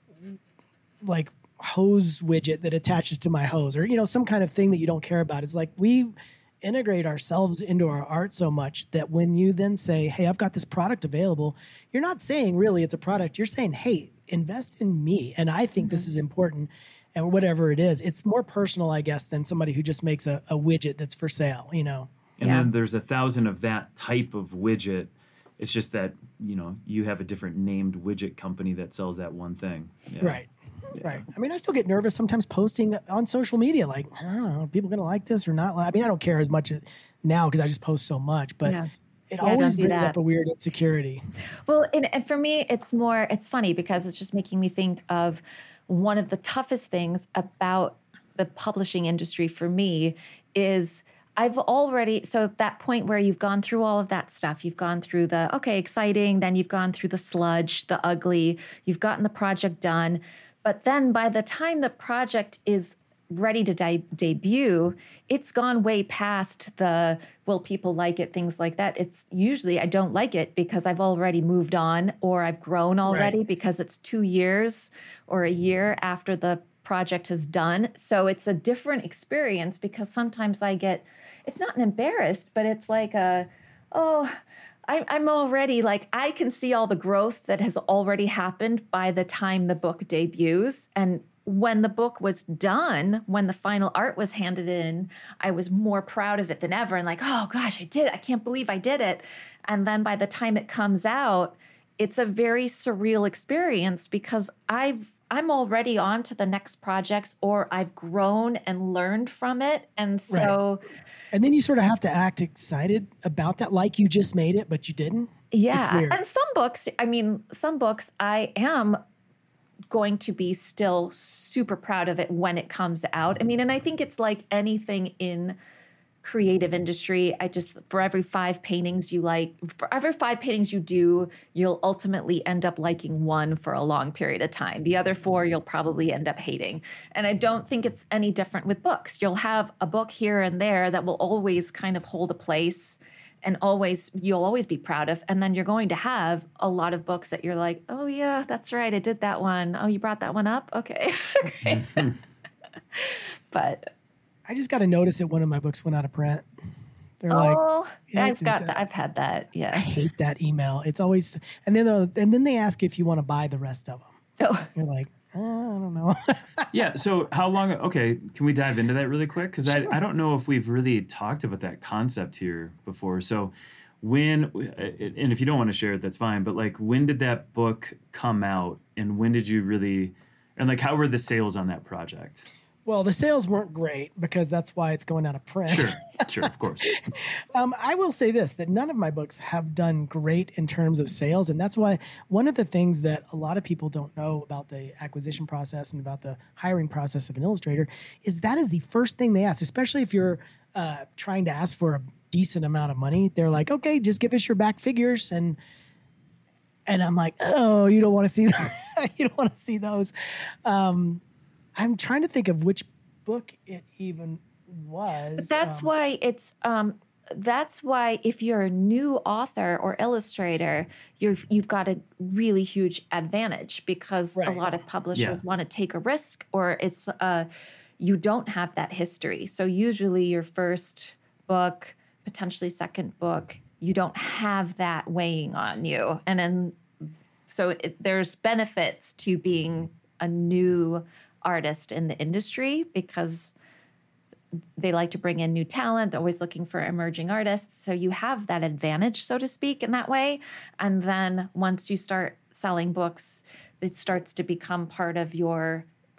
like hose widget that attaches to my hose or, you know, some kind of thing that you don't care about. It's like we integrate ourselves into our art so much that when you then say, hey, I've got this product available, you're not saying really it's a product. You're saying, hey, invest in me. And I think mm-hmm. this is important. And whatever it is, it's more personal, I guess, than somebody who just makes a, a widget that's for sale, you know? And yeah. then there's a thousand of that type of widget. It's just that, you know, you have a different named widget company that sells that one thing. Yeah. Right. Yeah. Right. I mean, I still get nervous sometimes posting on social media, like, I don't know, are people going to like this or not? I mean, I don't care as much now because I just post so much, but yeah. it See, always do brings that. up a weird insecurity. Well, and, and for me, it's more, it's funny because it's just making me think of one of the toughest things about the publishing industry for me is I've already, so at that point where you've gone through all of that stuff, you've gone through the, okay, exciting, then you've gone through the sludge, the ugly, you've gotten the project done. But then by the time the project is ready to de- debut, it's gone way past the, will people like it, things like that. It's usually, I don't like it because I've already moved on or I've grown already right. because it's two years or a year after the project is done. So it's a different experience because sometimes I get, it's not an embarrassed, but it's like a, oh, I, I'm already like, I can see all the growth that has already happened by the time the book debuts. And when the book was done, when the final art was handed in, I was more proud of it than ever and like, oh gosh, I did it. I can't believe I did it. And then by the time it comes out, it's a very surreal experience because I've I'm already on to the next projects or I've grown and learned from it. And so right. And then you sort of have to act excited about that, like you just made it, but you didn't. Yeah. And some books, I mean, some books I am going to be still super proud of it when it comes out. I mean, and I think it's like anything in creative industry. I just, for every five paintings you like, for every five paintings you do, you'll ultimately end up liking one for a long period of time. The other four, you'll probably end up hating. And I don't think it's any different with books. You'll have a book here and there that will always kind of hold a place and always, you'll always be proud of. And then you're going to have a lot of books that you're like, oh yeah, that's right. I did that one. Oh, you brought that one up? Okay. Okay. But I just got to notice it. One of my books went out of print. They're oh, like, yeah, I've got that. I've had that. Yeah. I hate that email. It's always, and then, uh, and then they ask if you want to buy the rest of them. Oh. You're like, uh, I don't know. Yeah. So how long? Okay. Can we dive into that really quick? Because sure. I, I don't know if we've really talked about that concept here before. So when, and if you don't want to share it, that's fine. But like, when did that book come out and when did you really, and like, how were the sales on that project? Well, the sales weren't great because that's why it's going out of print. Sure, sure, of course. um, I will say this, that none of my books have done great in terms of sales. And that's why one of the things that a lot of people don't know about the acquisition process and about the hiring process of an illustrator is that is the first thing they ask, especially if you're uh, trying to ask for a decent amount of money. They're like, okay, just give us your back figures. And and I'm like, oh, you don't want to see that. You don't want to see those. Um I'm trying to think of which book it even was. But that's um, why it's um, that's why if you're a new author or illustrator, you've you've got a really huge advantage because right. a lot of publishers Yeah. want to take a risk, or it's uh, you don't have that history. So usually your first book, potentially second book, you don't have that weighing on you, and then so it, there's benefits to being a new artist in the industry because they like to bring in new talent, always looking for emerging artists. So you have that advantage, so to speak, in that way. And then once you start selling books, it starts to become part of your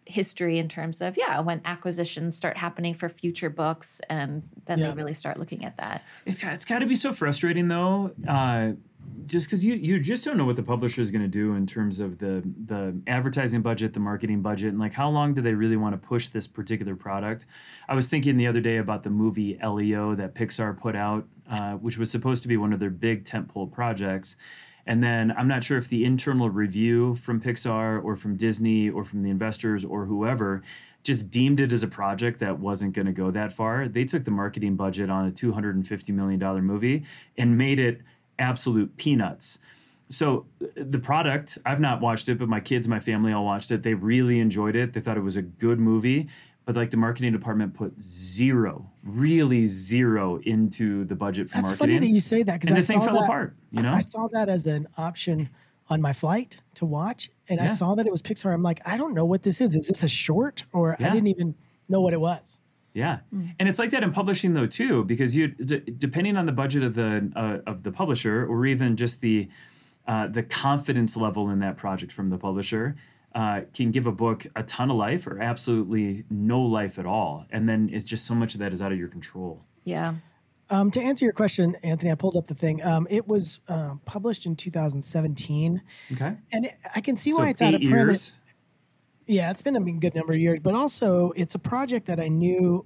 history in terms of, yeah, when acquisitions start happening for future books, and then Yeah. they really start looking at that. It's, it's got to be so frustrating, though, uh, just because you, you just don't know what the publisher is going to do in terms of the, the advertising budget, the marketing budget, and like how long do they really want to push this particular product. I was thinking the other day about the movie Elio that Pixar put out, uh, which was supposed to be one of their big tentpole projects. And then I'm not sure if the internal review from Pixar or from Disney or from the investors or whoever just deemed it as a project that wasn't going to go that far. They took the marketing budget on a two hundred fifty million dollars movie and made it absolute peanuts. So the product, I've not watched it, but my kids, my family all watched it. They really enjoyed it. They thought it was a good movie. But like the marketing department put zero, really zero into the budget for That's marketing. funny that you say that because And I this thing saw fell that, apart, you know? I saw that as an option on my flight to watch, and I Yeah. saw that it was Pixar. I'm like, I don't know what this is. Is this a short? Or I Yeah. didn't even know what it was. Yeah, and it's like that in publishing though too, because you d- depending on the budget of the uh, of the publisher, or even just the uh, the confidence level in that project from the publisher, uh, can give a book a ton of life or absolutely no life at all, and then it's just so much of that is out of your control. Yeah. Um, to answer your question, Anthony, I pulled up the thing. Um, it was uh, published in two thousand seventeen, Okay, and it, I can see so why it's out of eight print. years. Yeah, it's been a good number of years, but also it's a project that I knew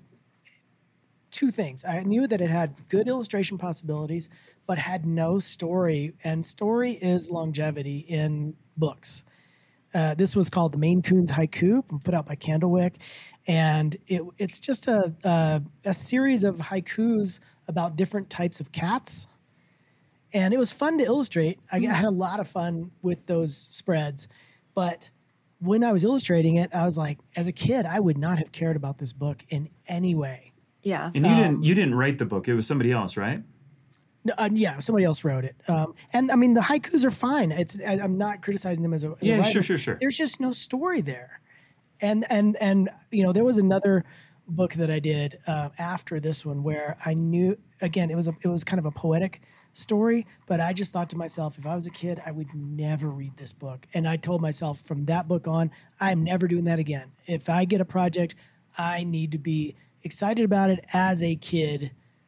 two things. I knew that it had good illustration possibilities, but had no story, and story is longevity in books. Uh, this was called the Maine Coons Haiku, put out by Candlewick, and it, it's just a, a a series of haikus about different types of cats. And it was fun to illustrate. I, I had a lot of fun with those spreads, but when I was illustrating it, I was like, as a kid, I would not have cared about this book in any way. Yeah. And you didn't you didn't write the book; it was somebody else, right? No, uh, yeah, somebody else wrote it. Um, and I mean, the haikus are fine. It's I, I'm not criticizing them as a, as a Yeah, writer. sure, sure, sure. There's just no story there. And and and you know, there was another book that I did uh, after this one where I knew again it was a, it was kind of a poetic story, but I just thought to myself, if I was a kid, I would never read this book. And I told myself from that book on, I'm never doing that again. If I get a project, I need to be excited about it as a kid,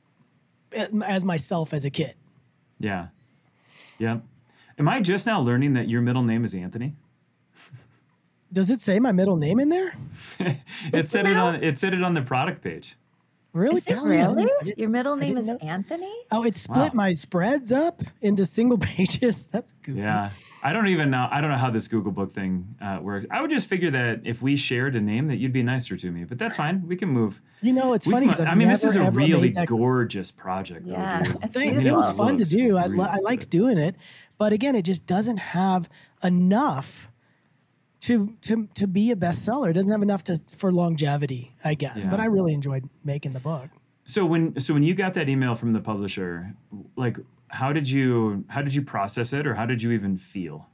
as myself as a kid. Yeah, yeah. Am I just now learning that your middle name is Anthony? Does it say my middle name in there? It said it on it said it on the product page. Really? Is it Golly, I really? didn't- I didn't- Your middle I name is didn't know. Anthony? Oh, it split Wow. my spreads up into single pages. That's goofy. Yeah, I don't even know. I don't know how this Google Book thing uh, works. I would just figure that if we shared a name, that you'd be nicer to me. But that's fine. We can move. You know, it's We funny can- because I mean, this is a never, ever really made that gorgeous project. though, Yeah. dude. It's Thanks. mean, It was it fun to looks do. I, really li- I liked good. doing it, but again, it just doesn't have enough to to to be a bestseller. It doesn't have enough to for longevity, I guess. Yeah. But I really enjoyed making the book. So when so when you got that email from the publisher, like how did you how did you process it, or how did you even feel?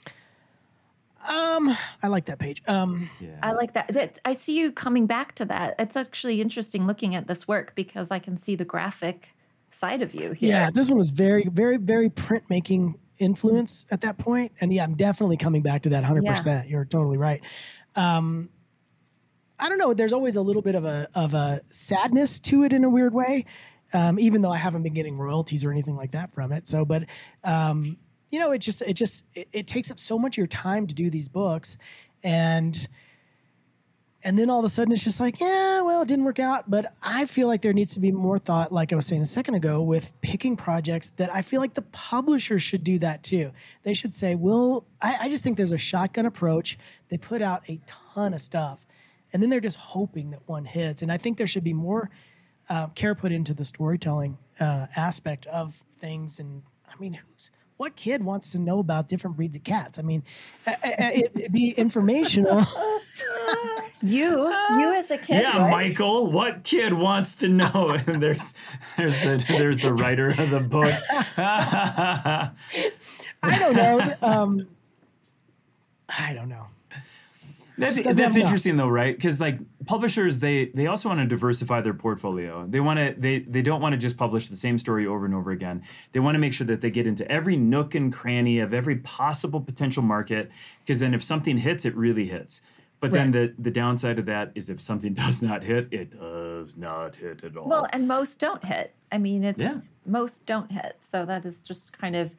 Um, I like that page. Um, Yeah. I like that. that. I see you coming back to that. It's actually interesting looking at this work because I can see the graphic side of you here. yeah, this one was very, very, very printmaking influence at that point, and yeah, I'm definitely coming back to that one hundred percent. You're totally right. Um, I don't know. There's always a little bit of a of a sadness to it in a weird way, um, even though I haven't been getting royalties or anything like that from it. So, but um, you know, it just it just it, it takes up so much of your time to do these books, and and then all of a sudden it's just like, yeah, well, it didn't work out. But I feel like there needs to be more thought, like I was saying a second ago, with picking projects that I feel like the publisher should do that too. They should say, well, I, I just think there's a shotgun approach. They put out a ton of stuff, and then they're just hoping that one hits. And I think there should be more uh, care put into the storytelling uh, aspect of things. And I mean, who's what kid wants to know about different breeds of cats? I mean, uh, uh, it, it'd be informational. You, you as a kid, Yeah, would. Michael. What kid wants to know? And there's there's the there's the writer of the book. I don't know. Um, I don't know. That's doesn't that's have enough. interesting though, right? Because like publishers, they they also want to diversify their portfolio. They want to they they don't want to just publish the same story over and over again. They want to make sure that they get into every nook and cranny of every possible potential market. Because then if something hits, it really hits. But then Right. the the downside of that is if something does not hit, it does not hit at all. Well, and most don't hit. I mean, it's Yeah. most don't hit. So that is just kind of,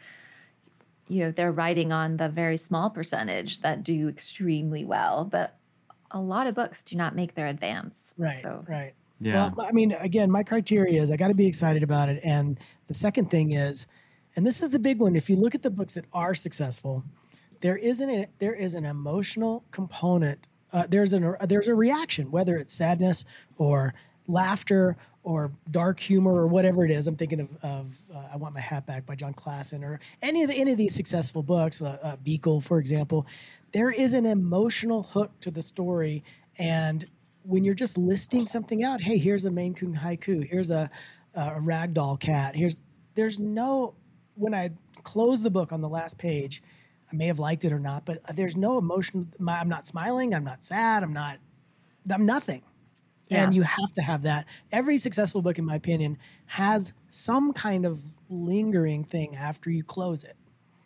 you know, they're riding on the very small percentage that do extremely well. But a lot of books do not make their advance. Right. So Right. Yeah. Well, I mean, again, my criteria is I got to be excited about it. And the second thing is, and this is the big one, if you look at the books that are successful, there isn't a, there is an emotional component. Uh, there's an there's a reaction, whether it's sadness or laughter or dark humor or whatever it is. I'm thinking of, of uh, I Want My Hat Back by John Klassen or any of the, any of these successful books, uh, uh, Beagle, for example. There is an emotional hook to the story, and when you're just listing something out, hey, here's a Maine Coon haiku, here's a, a ragdoll cat, here's there's no, when I close the book on the last page, I may have liked it or not, but there's no emotion. I'm not smiling, I'm not sad, I'm not, I'm nothing. Yeah. And you have to have that. Every successful book, in my opinion, has some kind of lingering thing after you close it.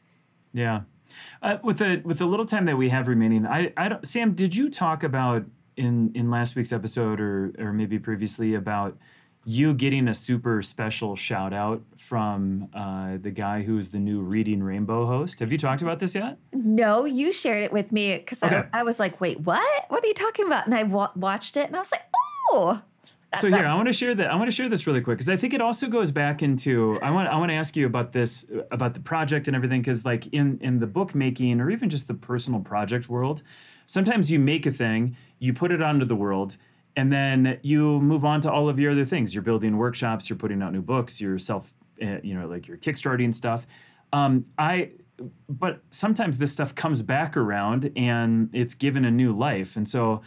Yeah. Uh, with the with the little time that we have remaining, I, I don't, Sam, did you talk about in in last week's episode or or maybe previously about you getting a super special shout out from uh, the guy who's the new Reading Rainbow host? Have you talked about this yet? no, you shared it with me because Okay. I, I was like, wait, what? What are you talking about? And I wa- watched it and I was like, oh. So here, I want to share that. I want to share this really quick because I think it also goes back into. I want. I want to ask you about this, about the project and everything. Because like in in the bookmaking or even just the personal project world, sometimes you make a thing, you put it onto the world, and then you move on to all of your other things. You're building workshops. You're putting out new books. You're self, uh, you know, like you're kickstarting stuff. Um, I. But sometimes this stuff comes back around and it's given a new life, and so.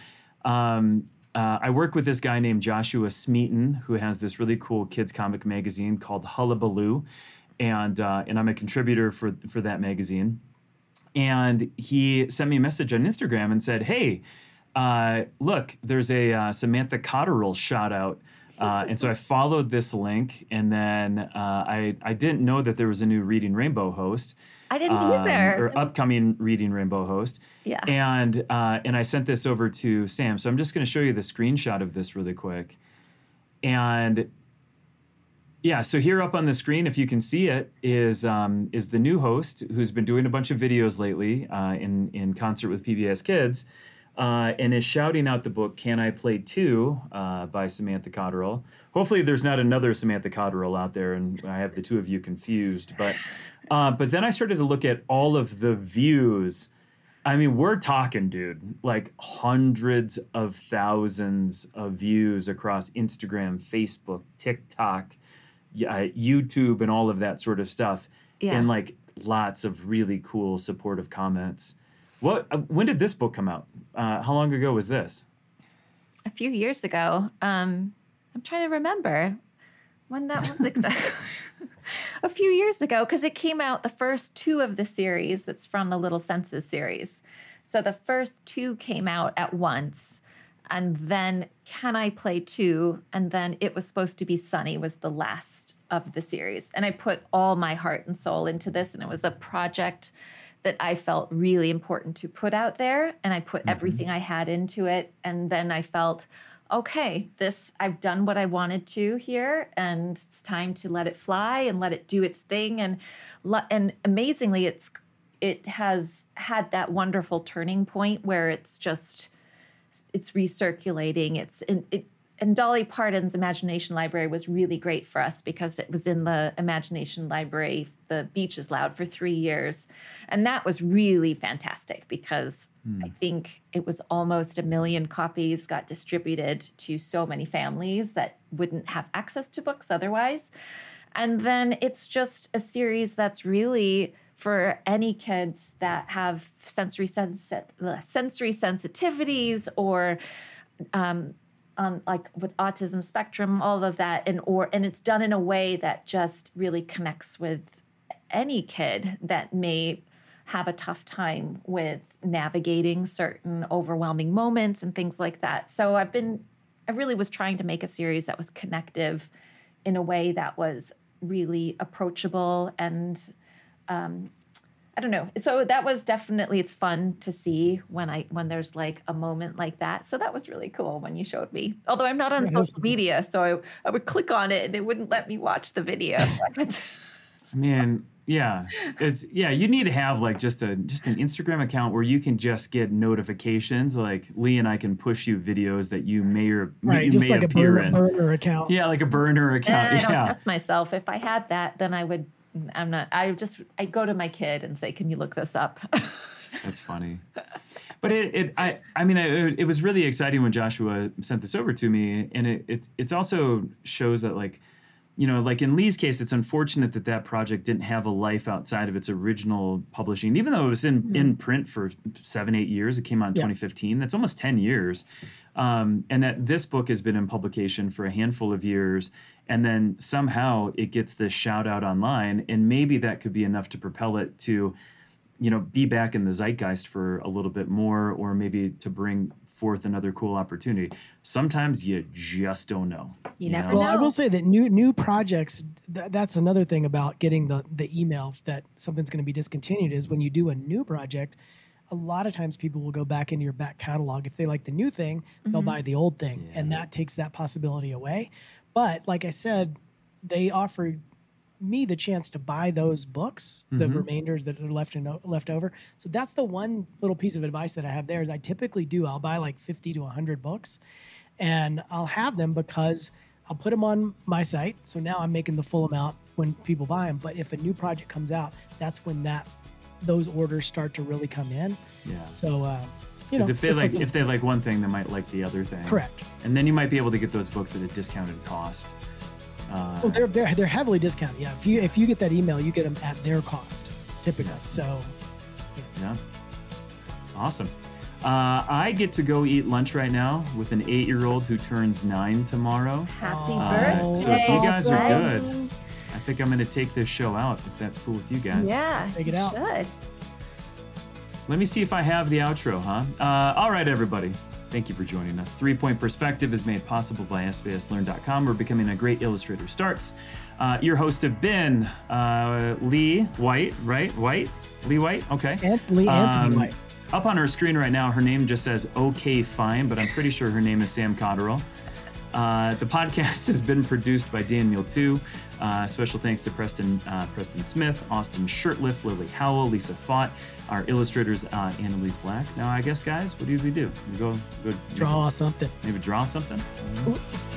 Um, Uh, I work with this guy named Joshua Smeaton, who has this really cool kids comic magazine called Hullabaloo, and uh, and I'm a contributor for for that magazine. And he sent me a message on Instagram and said, "Hey, uh, look, there's a uh, Samantha Cotterill shout out." Uh, and so I followed this link, and then uh, I I didn't know that there was a new Reading Rainbow host. I didn't um, either. or upcoming Reading Rainbow host. Yeah. And uh, and I sent this over to Sam. So I'm just going to show you the screenshot of this really quick. And yeah, so here up on the screen, if you can see it, is um, is the new host who's been doing a bunch of videos lately uh, in in concert with P B S Kids, uh, and is shouting out the book "Can I Play Too" uh, by Samantha Cotterill. Hopefully, there's not another Samantha Cotterill out there, and I have the two of you confused. But uh, but then I started to look at all of the views. I mean, we're talking, dude, like hundreds of thousands of views across Instagram, Facebook, TikTok, yeah, YouTube, and all of that sort of stuff. Yeah. And like lots of really cool supportive comments. What? Uh, when did this book come out? Uh, how long ago was this? A few years ago. Um, I'm trying to remember when that was exactly. A few years ago, because it came out the first two of the series that's from the Little Senses series. So the first two came out at once, and then Can I Play Too? And then It Was Supposed to Be Sunny was the last of the series. And I put all my heart and soul into this, and it was a project that I felt really important to put out there, and I put mm-hmm. everything I had into it. And then I felt, okay, this, I've done what I wanted to here, and it's time to let it fly and let it do its thing. And and amazingly, it's it has had that wonderful turning point where it's just it's recirculating. It's in it. And Dolly Parton's Imagination Library was really great for us because it was in the Imagination Library, the Beaches Loud, for three years. And that was really fantastic because mm. I think it was almost a million copies got distributed to so many families that wouldn't have access to books otherwise. And then it's just a series that's really for any kids that have sensory, sensi- sensory sensitivities or um, on like with autism spectrum, all of that, and or and it's done in a way that just really connects with any kid that may have a tough time with navigating certain overwhelming moments and things like that. So I've been, I really was trying to make a series that was connective in a way that was really approachable and um, I don't know. So that was definitely, it's fun to see when I when there's like a moment like that. So that was really cool when you showed me. Although I'm not on Yeah, that's social media, so I, I would click on it and it wouldn't let me watch the video. Man, yeah, it's yeah. You need to have like just a just an Instagram account where you can just get notifications. Like Lee and I can push you videos that you may or Right, you just may like a appear burner, in. burner account. Yeah, like a burner account. And I don't yeah, trust myself. If I had that, then I would. I'm not. I just. I go to my kid and say, "Can you look this up?" that's funny. But it, it I, I mean, it, it was really exciting when Joshua sent this over to me, and it, it, it's also shows that like, you know, like in Lee's case, it's unfortunate that that project didn't have a life outside of its original publishing. Even though it was in, mm-hmm. in print for seven, eight years, it came out in yeah. twenty fifteen. That's almost ten years. Um, and that this book has been in publication for a handful of years. And then somehow it gets this shout out online. And maybe that could be enough to propel it to, you know, be back in the zeitgeist for a little bit more, or maybe to bring forth another cool opportunity. Sometimes you just don't know. You, you never know? know. Well, I will say that new new projects, th- that's another thing about getting the, the email that something's going to be discontinued is when you do a new project, a lot of times people will go back into your back catalog. If they like the new thing, mm-hmm. they'll buy the old thing. Yeah. And that takes that possibility away. But like I said, they offered me the chance to buy those books, the mm-hmm. remainders that are left in, left over. So that's the one little piece of advice that I have there is I typically do. I'll buy like fifty to one hundred books and I'll have them because I'll put them on my site. So now I'm making the full amount when people buy them. But if a new project comes out, that's when that those orders start to really come in. Yeah. So, uh, you know, if they like if they like one thing, they might like the other thing. Correct. And then you might be able to get those books at a discounted cost. Uh, well, they're they're they're heavily discounted. Yeah. If you if you get that email, you get them at their cost typically. Yeah. So. Yeah. Awesome. Uh, I get to go eat lunch right now with an eight-year-old who turns nine tomorrow. Happy Uh, birthday! so if you guys are Right. good, I think I'm going to take this show out if that's cool with you guys. Yeah, Let's take it out. Should. Let me see if I have the outro, huh? Uh, all right, everybody. Thank you for joining us. Three Point Perspective is made possible by S V S Learn dot com, where becoming a great illustrator starts. Uh, your hosts have been uh, Lee White, right? White? Lee White? Okay. Anthony, Anthony Um, White. Up on our screen right now, her name just says OK Fine, but I'm pretty sure her name is Sam Cotterill. Uh, the podcast has been produced by Daniel Tu. Uh, special thanks to Preston uh, Preston Smith, Austin Shirtliff, Lily Howell, Lisa Fott, our illustrators, uh, Annalise Black. Now, I guess, guys, what do we do? We go, go Draw something. Maybe draw something? Ooh.